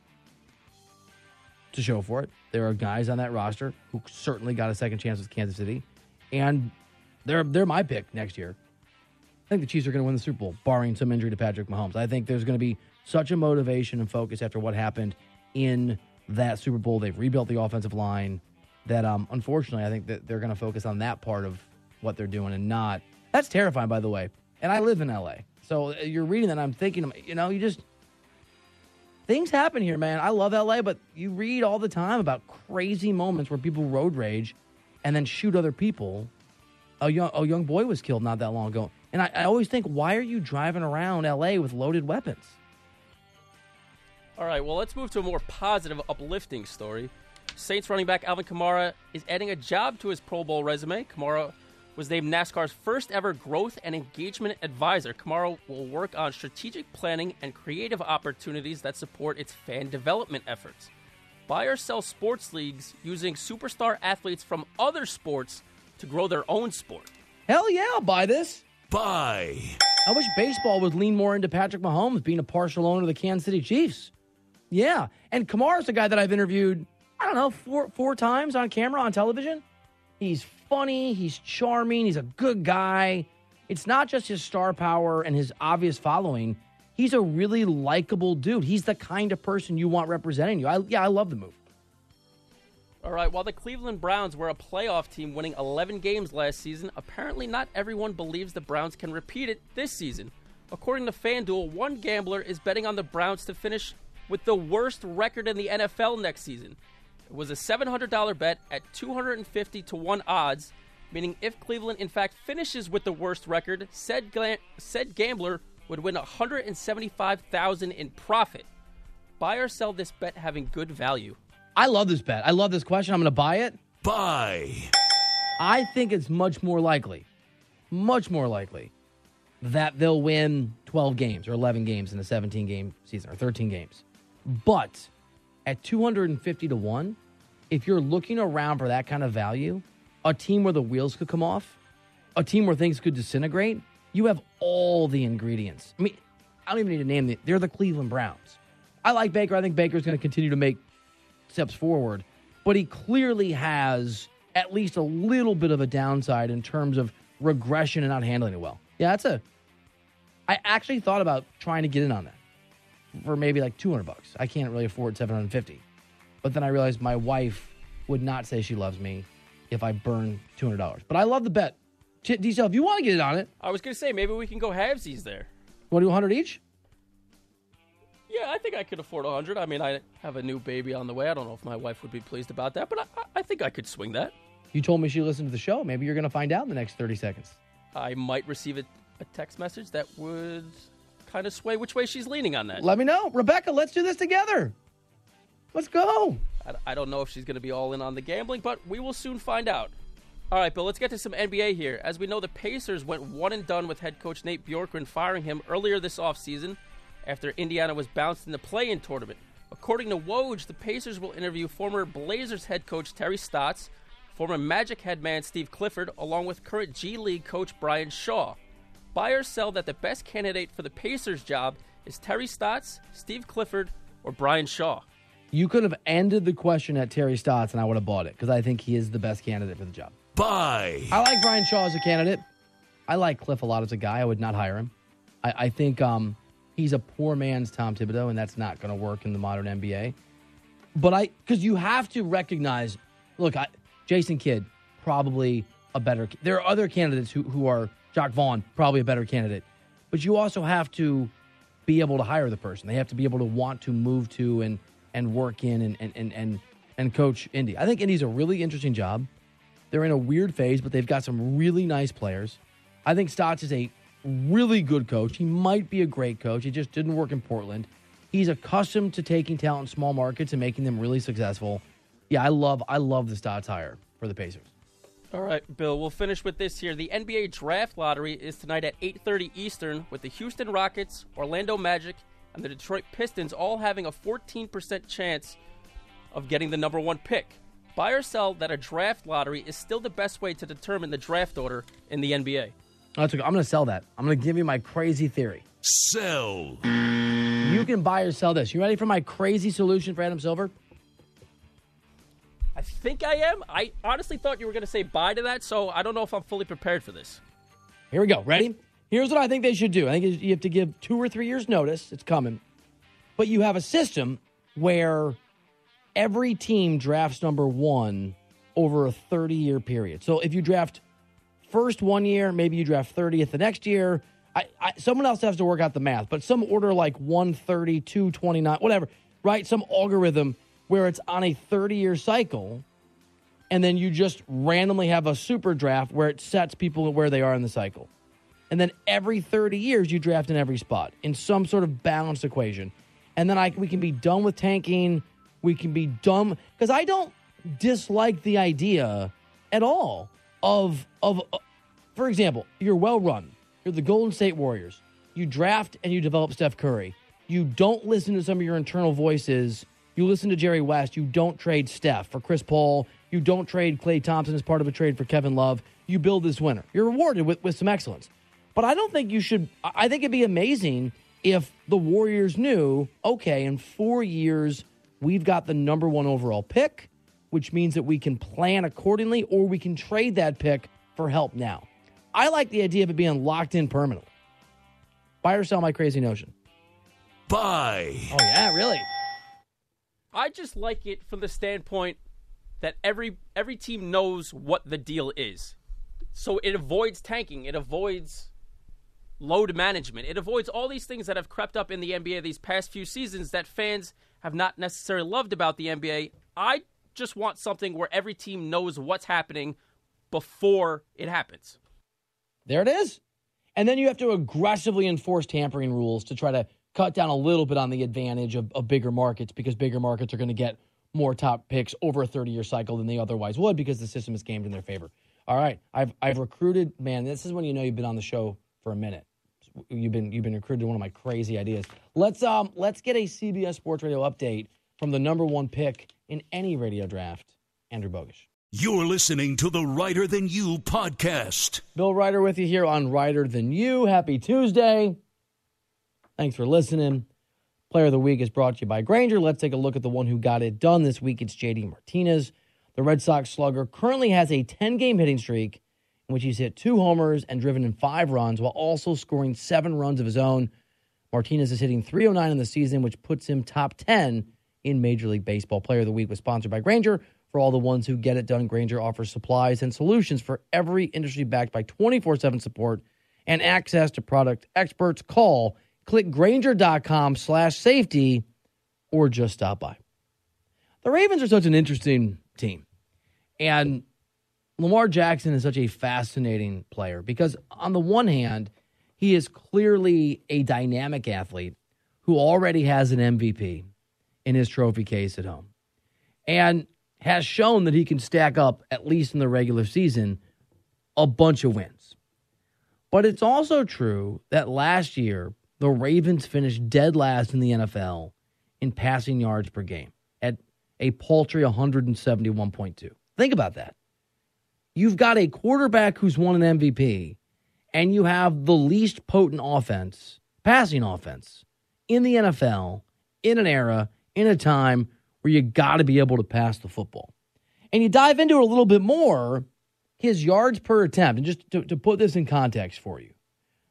to show for it. There are guys on that roster who certainly got a second chance with Kansas City, and they're my pick next year. I think the Chiefs are going to win the Super Bowl, barring some injury to Patrick Mahomes. I think there's going to be such a motivation and focus after what happened in that Super Bowl. They've rebuilt the offensive line that, unfortunately, I think that they're going to focus on that part of what they're doing and not. That's terrifying, by the way. And I live in L.A., so you're reading that, I'm thinking, things happen here, man. I love L.A., but you read all the time about crazy moments where people road rage and then shoot other people. A young boy was killed not that long ago. And I always think, why are you driving around L.A. with loaded weapons? All right, well, let's move to a more positive, uplifting story. Saints running back Alvin Kamara is adding a job to his Pro Bowl resume. Kamara was named NASCAR's first ever growth and engagement advisor. Kamara will work on strategic planning and creative opportunities that support its fan development efforts. Buy or sell sports leagues using superstar athletes from other sports to grow their own sport. Hell yeah, I'll buy this. Buy. I wish baseball would lean more into Patrick Mahomes being a partial owner of the Kansas City Chiefs. Yeah, and Kamara's a guy that I've interviewed, I don't know, four times on camera, on television. He's funny, he's charming, he's a good guy. It's not just his star power and his obvious following. He's a really likable dude. He's the kind of person you want representing you. I love the move. All right, while the Cleveland Browns were a playoff team winning 11 games last season, apparently not everyone believes the Browns can repeat it this season. According to FanDuel, one gambler is betting on the Browns to finish with the worst record in the NFL next season. It was a $700 bet at 250 to 1 odds, meaning if Cleveland in fact finishes with the worst record, said gambler would win $175,000 in profit. Buy or sell this bet having good value? I love this bet. I love this question. I'm going to buy it. Buy. I think it's much more likely that they'll win 12 games or 11 games in a 17-game season or 13 games. But at 250 to 1, if you're looking around for that kind of value, a team where the wheels could come off, a team where things could disintegrate, you have all the ingredients. I mean, I don't even need to name it. They're the Cleveland Browns. I like Baker. I think Baker's going to continue to make steps forward, but he clearly has at least a little bit of a downside in terms of regression and not handling it well. Yeah, I actually thought about trying to get in on that for maybe like $200. I can't really afford $750. But then I realized my wife would not say she loves me if I burn $200. But I love the bet. D-Cell, if you want to get in on it. I was going to say, maybe we can go halvesies there. Want to do 100 each? Yeah, I think I could afford 100. I mean, I have a new baby on the way. I don't know if my wife would be pleased about that, but I think I could swing that. You told me she listened to the show. Maybe you're going to find out in the next 30 seconds. I might receive a text message that would kind of sway which way she's leaning on that. Let me know. Rebecca, let's do this together. Let's go. I don't know if she's going to be all in on the gambling, but we will soon find out. All right, Bill, let's get to some NBA here. As we know, the Pacers went one and done with head coach Nate Bjorkgren firing him earlier this offseason after Indiana was bounced in the play-in tournament. According to Woj, the Pacers will interview former Blazers head coach Terry Stotts, former Magic head man Steve Clifford, along with current G League coach Brian Shaw. Buy or sell that the best candidate for the Pacers job is Terry Stotts, Steve Clifford, or Brian Shaw? You could have ended the question at Terry Stotts, and I would have bought it, because I think he is the best candidate for the job. Buy. I like Brian Shaw as a candidate. I like Cliff a lot as a guy. I would not hire him. I think he's a poor man's Tom Thibodeau, and that's not going to work in the modern NBA. But because you have to recognize, look, Jason Kidd, probably a better. There are other candidates who are Jacque Vaughn, probably a better candidate. But you also have to be able to hire the person. They have to be able to want to move to and work in and coach Indy. I think Indy's a really interesting job. They're in a weird phase, but they've got some really nice players. I think Stotts is a really good coach. He might be a great coach. He just didn't work in Portland. He's accustomed to taking talent in small markets and making them really successful. Yeah, I love the Stotts hire for the Pacers. All right, Bill, we'll finish with this here. The NBA Draft Lottery is tonight at 8:30 Eastern, with the Houston Rockets, Orlando Magic, and the Detroit Pistons all having a 14% chance of getting the number one pick. Buy or sell that a draft lottery is still the best way to determine the draft order in the NBA? I'm going to sell that. I'm going to give you my crazy theory. Sell. You can buy or sell this. You ready for my crazy solution for Adam Silver? I think I am. I honestly thought you were going to say bye to that, so I don't know if I'm fully prepared for this. Here we go. Ready? Here's what I think they should do. I think you have to give 2 or 3 years notice. It's coming. But you have a system where every team drafts number one over a 30-year period. So if you draft first 1 year, maybe you draft 30th the next year. Someone else has to work out the math, but some order like 130, 229, whatever, right? Some algorithm where it's on a 30-year cycle, and then you just randomly have a super draft where it sets people where they are in the cycle. And then every 30 years, you draft in every spot in some sort of balanced equation. And then we can be done with tanking. We can be done. Because dislike the idea at all of for example, you're well run. You're the Golden State Warriors. You draft and you develop Steph Curry. You don't listen to some of your internal voices. You listen to Jerry West. You don't trade Steph for Chris Paul. You don't trade Klay Thompson as part of a trade for Kevin Love. You build this winner. You're rewarded with some excellence. But I don't think you should. I think it'd be amazing if the Warriors knew, okay, in 4 years, we've got the number 1 overall pick, which means that we can plan accordingly, or we can trade that pick for help now. I like the idea of it being locked in permanently. Buy or sell my crazy notion? Buy. Oh, yeah, really? I just like it from the standpoint that every team knows what the deal is. So it avoids tanking. It avoids load management. It avoids all these things that have crept up in the NBA these past few seasons that fans have not necessarily loved about the NBA. I just want something where every team knows what's happening before it happens. There it is. And then you have to aggressively enforce tampering rules to try to cut down a little bit on the advantage of bigger markets, because bigger markets are going to get more top picks over a 30-year cycle than they otherwise would, because the system is gamed in their favor. All right, I've recruited, man, this is when you know you've been on the show for a minute. You've been recruited to one of my crazy ideas. Let's get a CBS Sports Radio update from the number 1 pick in any radio draft, Andrew Bogusch. You're listening to the Writer Than You podcast. Bill Ryder with you here on Writer Than You. Happy Tuesday. Thanks for listening. Player of the Week is brought to you by Grainger. Let's take a look at the one who got it done this week. It's J.D. Martinez. The Red Sox slugger currently has a 10-game hitting streak in which he's hit 2 homers and driven in 5 runs while also scoring 7 runs of his own. Martinez is hitting .309 in the season, which puts him top 10 in Major League Baseball. Player of the Week was sponsored by Grainger. For all the ones who get it done, Grainger offers supplies and solutions for every industry backed by 24/7 support and access to product experts. Click Grainger.com/safety or just stop by. The Ravens are such an interesting team. And Lamar Jackson is such a fascinating player because on the one hand, he is clearly a dynamic athlete who already has an MVP in his trophy case at home and has shown that he can stack up, at least in the regular season, a bunch of wins. But it's also true that last year, the Ravens finished dead last in the NFL in passing yards per game at a paltry 171.2. Think about that. You've got a quarterback who's won an MVP, and you have the least potent offense, passing offense, in the NFL, in an era, in a time where you got to be able to pass the football. And you dive into it a little bit more, his yards per attempt, and just to put this in context for you.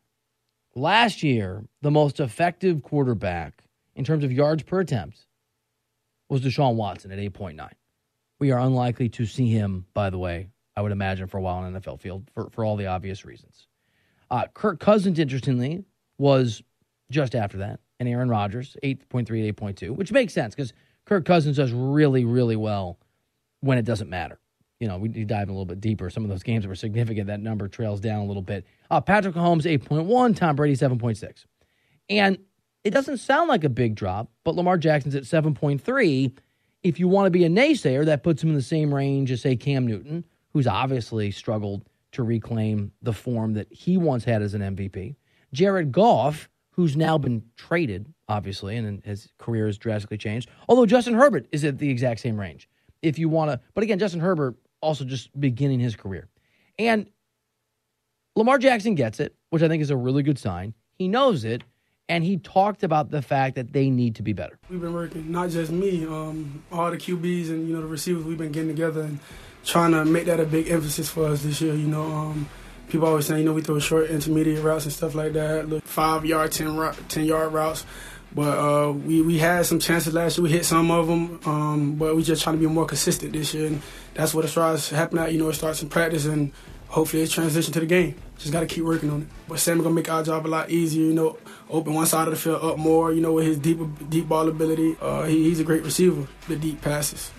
Last year, the most effective quarterback in terms of yards per attempt was Deshaun Watson at 8.9. We are unlikely to see him, by the way, I would imagine, for a while on an NFL field for all the obvious reasons. Kirk Cousins, interestingly, was just after that, and Aaron Rodgers, 8.3 at 8.2, which makes sense because Kirk Cousins does really, really well when it doesn't matter. You know, we dive in a little bit deeper. Some of those games were significant. That number trails down a little bit. Patrick Mahomes, 8.1. Tom Brady, 7.6. And it doesn't sound like a big drop, but Lamar Jackson's at 7.3. If you want to be a naysayer, that puts him in the same range as, say, Cam Newton, who's obviously struggled to reclaim the form that he once had as an MVP. Jared Goff, who's now been traded, obviously, and his career has drastically changed. Although Justin Herbert is at the exact same range. If you want to, but again, Justin Herbert also just beginning his career. And Lamar Jackson gets it, which I think is a really good sign. He knows it, and he talked about the fact that they need to be better. We've been working, not just me, all the QBs and, the receivers, we've been getting together and trying to make that a big emphasis for us this year. People always say, we throw short intermediate routes and stuff like that, 5-yard, 10-yard routes. But we had some chances last year. We hit some of them, but we just trying to be more consistent this year. And that's what it starts happening at. It starts in practice, and hopefully it transitions to the game. Just got to keep working on it. But Sam's going to make our job a lot easier, open one side of the field up more, with his deep ball ability. He's a great receiver, the deep passes.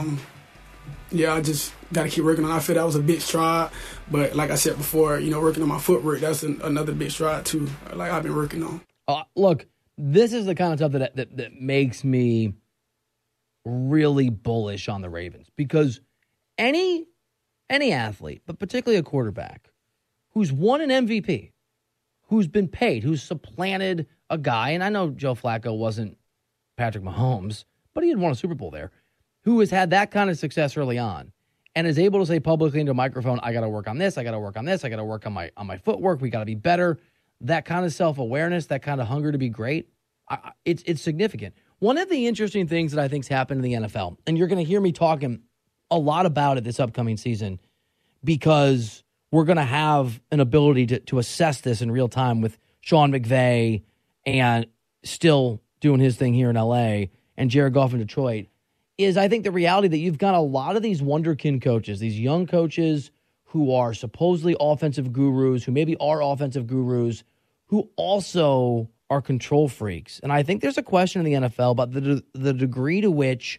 I just got to keep working on it. I feel that was a big stride. But like I said before, working on my footwork, that's another big stride too, like I've been working on. Look, this is the kind of stuff that makes me really bullish on the Ravens because any athlete, but particularly a quarterback, who's won an MVP, who's been paid, who's supplanted a guy, and I know Joe Flacco wasn't Patrick Mahomes, but he had won a Super Bowl there, who has had that kind of success early on and is able to say publicly into a microphone, I got to work on this, I got to work on this, I got to work on my footwork, we got to be better. That kind of self-awareness, that kind of hunger to be great, it's significant. One of the interesting things that I think's happened in the NFL, and you're going to hear me talking a lot about it this upcoming season because we're going to have an ability to assess this in real time with Sean McVay and still doing his thing here in L.A. and Jared Goff in Detroit, is I think the reality that you've got a lot of these wonderkin coaches, these young coaches who are supposedly offensive gurus, who maybe are offensive gurus, who also are control freaks. And I think there's a question in the NFL about the degree to which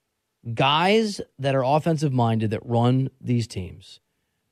guys that are offensive-minded that run these teams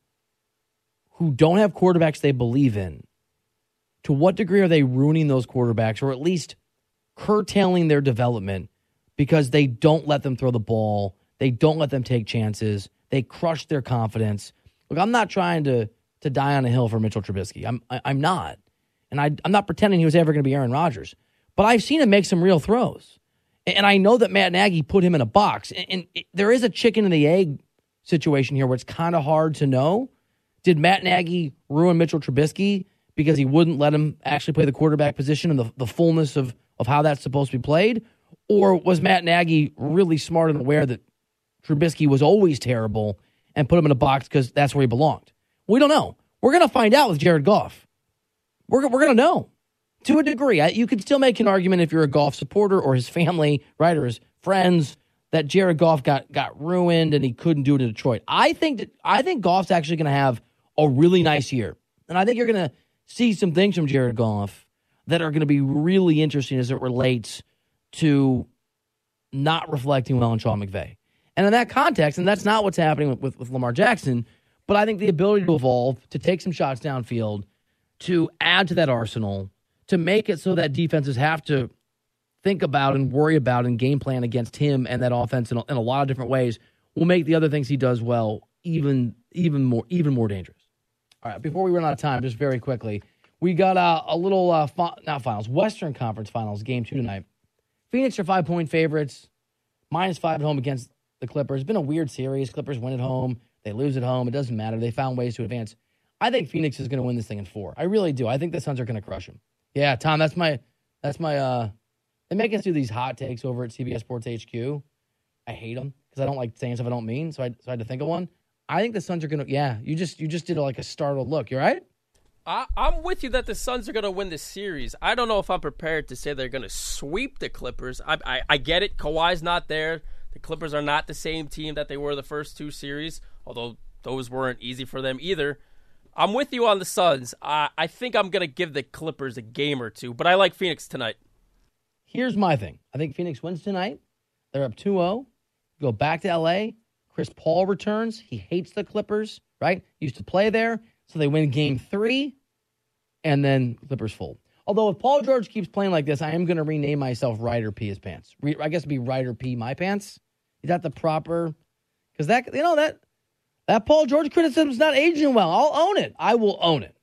who don't have quarterbacks they believe in, to what degree are they ruining those quarterbacks or at least curtailing their development because they don't let them throw the ball, they don't let them take chances, they crush their confidence. Look, I'm not trying to die on a hill for Mitchell Trubisky. I'm not. And I'm not pretending he was ever going to be Aaron Rodgers. But I've seen him make some real throws. And I know that Matt Nagy put him in a box. And there is a chicken and the egg situation here where it's kind of hard to know. Did Matt Nagy ruin Mitchell Trubisky because he wouldn't let him actually play the quarterback position and the fullness of how that's supposed to be played? Or was Matt Nagy really smart and aware that Trubisky was always terrible and put him in a box because that's where he belonged? We don't know. We're going to find out with Jared Goff. We're going to know to a degree. You could still make an argument if you're a Goff supporter or his family, right, or his friends, that Jared Goff got ruined and he couldn't do it in Detroit. I think Goff's actually going to have a really nice year. And I think you're going to see some things from Jared Goff that are going to be really interesting as it relates to not reflecting well on Sean McVay. And in that context, and that's not what's happening with Lamar Jackson, but I think the ability to evolve, to take some shots downfield, to add to that arsenal, to make it so that defenses have to think about and worry about and game plan against him and that offense in a lot of different ways will make the other things he does well even more dangerous. All right, before we run out of time, just very quickly, we got a little, not finals, Western Conference Finals, game 2 tonight. Phoenix are 5-point favorites, -5 at home against the Clippers. It's been a weird series. Clippers win at home. They lose at home. It doesn't matter. They found ways to advance. I think Phoenix is going to win this thing in 4. I really do. I think the Suns are going to crush them. Yeah, Tom, that's my they make us do these hot takes over at CBS Sports HQ. I hate them because I don't like saying stuff I don't mean, so I had to think of one. I think the Suns are going to, yeah, you just did like a startled look. You all right? I'm with you that the Suns are going to win this series. I don't know if I'm prepared to say they're going to sweep the Clippers. I get it. Kawhi's not there. The Clippers are not the same team that they were the first 2 series, although those weren't easy for them either. I'm with you on the Suns. I think I'm going to give the Clippers a game or 2, but I like Phoenix tonight. Here's my thing. I think Phoenix wins tonight. They're up 2-0. Go back to L.A. Chris Paul returns. He hates the Clippers, right? Used to play there. So they win game 3, and then Clippers fold. Although if Paul George keeps playing like this, I am going to rename myself Ryder P his pants. I guess it'd be Ryder P my pants. Is that the proper? Because that Paul George criticism is not aging well. I'll own it. I will own it.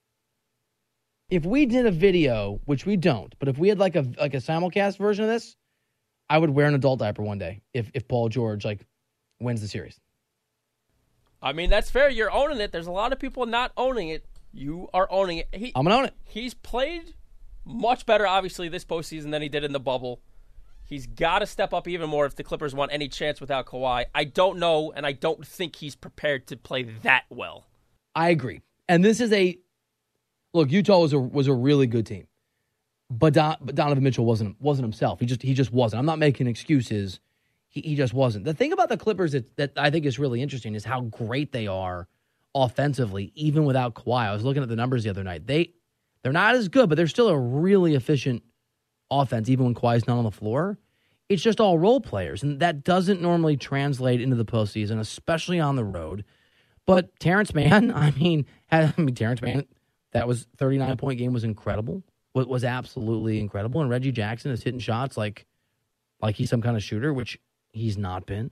If we did a video, which we don't, but if we had like a simulcast version of this, I would wear an adult diaper one day if Paul George wins the series. I mean, that's fair. You're owning it. There's a lot of people not owning it. You are owning it. I'm going to own it. He's played much better, obviously, this postseason than he did in the bubble. He's got to step up even more if the Clippers want any chance without Kawhi. I don't know, and I don't think he's prepared to play that well. I agree. And this is look, Utah was a really good team. But Donovan Mitchell wasn't himself. He just wasn't. I'm not making excuses. He just wasn't. The thing about the Clippers that I think is really interesting is how great they are offensively, even without Kawhi. I was looking at the numbers the other night. They're not as good, but they're still a really efficient offense, even when Kawhi's not on the floor. It's just all role players, and that doesn't normally translate into the postseason, especially on the road. But Terrence Mann, Terrence Mann, that was 39-point game was incredible. Was absolutely incredible. And Reggie Jackson is hitting shots like he's some kind of shooter, which He's not been.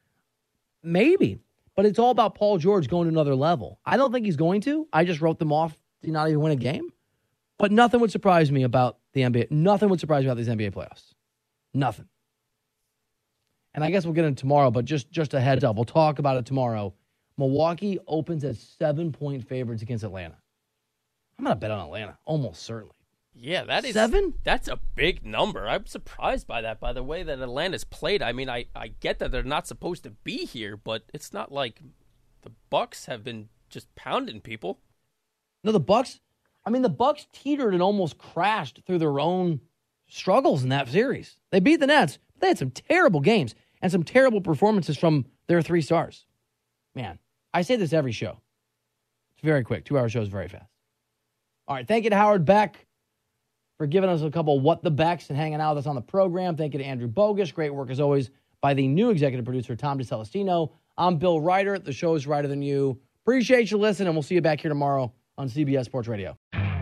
Maybe. But it's all about Paul George going to another level. I don't think he's going to. I just wrote them off to not even win a game. But nothing would surprise me about the NBA. Nothing would surprise me about these NBA playoffs. Nothing. And I guess we'll get into tomorrow, but just a heads up. We'll talk about it tomorrow. Milwaukee opens as 7-point favorites against Atlanta. I'm going to bet on Atlanta, almost certainly. Yeah, that is 7? That's a big number. I'm surprised by that, by the way that Atlanta's played. I mean, I get that they're not supposed to be here, but it's not like the Bucks have been just pounding people. No, the Bucks teetered and almost crashed through their own struggles in that series. They beat the Nets, but they had some terrible games and some terrible performances from their 3 stars. Man, I say this every show. It's very quick. 2-hour show is very fast. All right, thank you to Howard Beck for giving us a couple of What the Becks and hanging out with us on the program. Thank you to Andrew Bogus. Great work, as always, by the new executive producer, Tom DeCelestino. I'm Bill Ryder. The show is Ryder Than You. Appreciate you listening, and we'll see you back here tomorrow on CBS Sports Radio.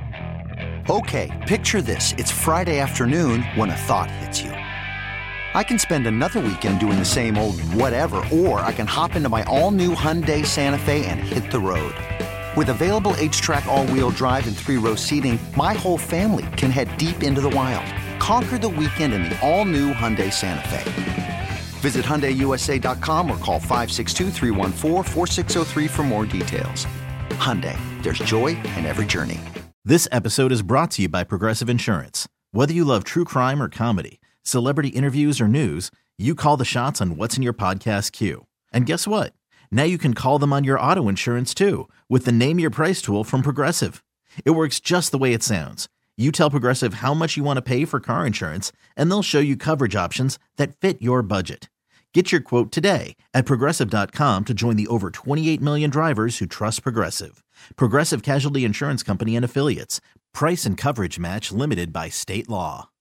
Okay, picture this. It's Friday afternoon when a thought hits you. I can spend another weekend doing the same old whatever, or I can hop into my all-new Hyundai Santa Fe and hit the road. With available H-Track all-wheel drive and 3-row seating, my whole family can head deep into the wild. Conquer the weekend in the all-new Hyundai Santa Fe. Visit HyundaiUSA.com or call 562-314-4603 for more details. Hyundai, there's joy in every journey. This episode is brought to you by Progressive Insurance. Whether you love true crime or comedy, celebrity interviews or news, you call the shots on what's in your podcast queue. And guess what? Now you can call them on your auto insurance too with the Name Your Price tool from Progressive. It works just the way it sounds. You tell Progressive how much you want to pay for car insurance, and they'll show you coverage options that fit your budget. Get your quote today at Progressive.com to join the over 28 million drivers who trust Progressive. Progressive Casualty Insurance Company and Affiliates. Price and coverage match limited by state law.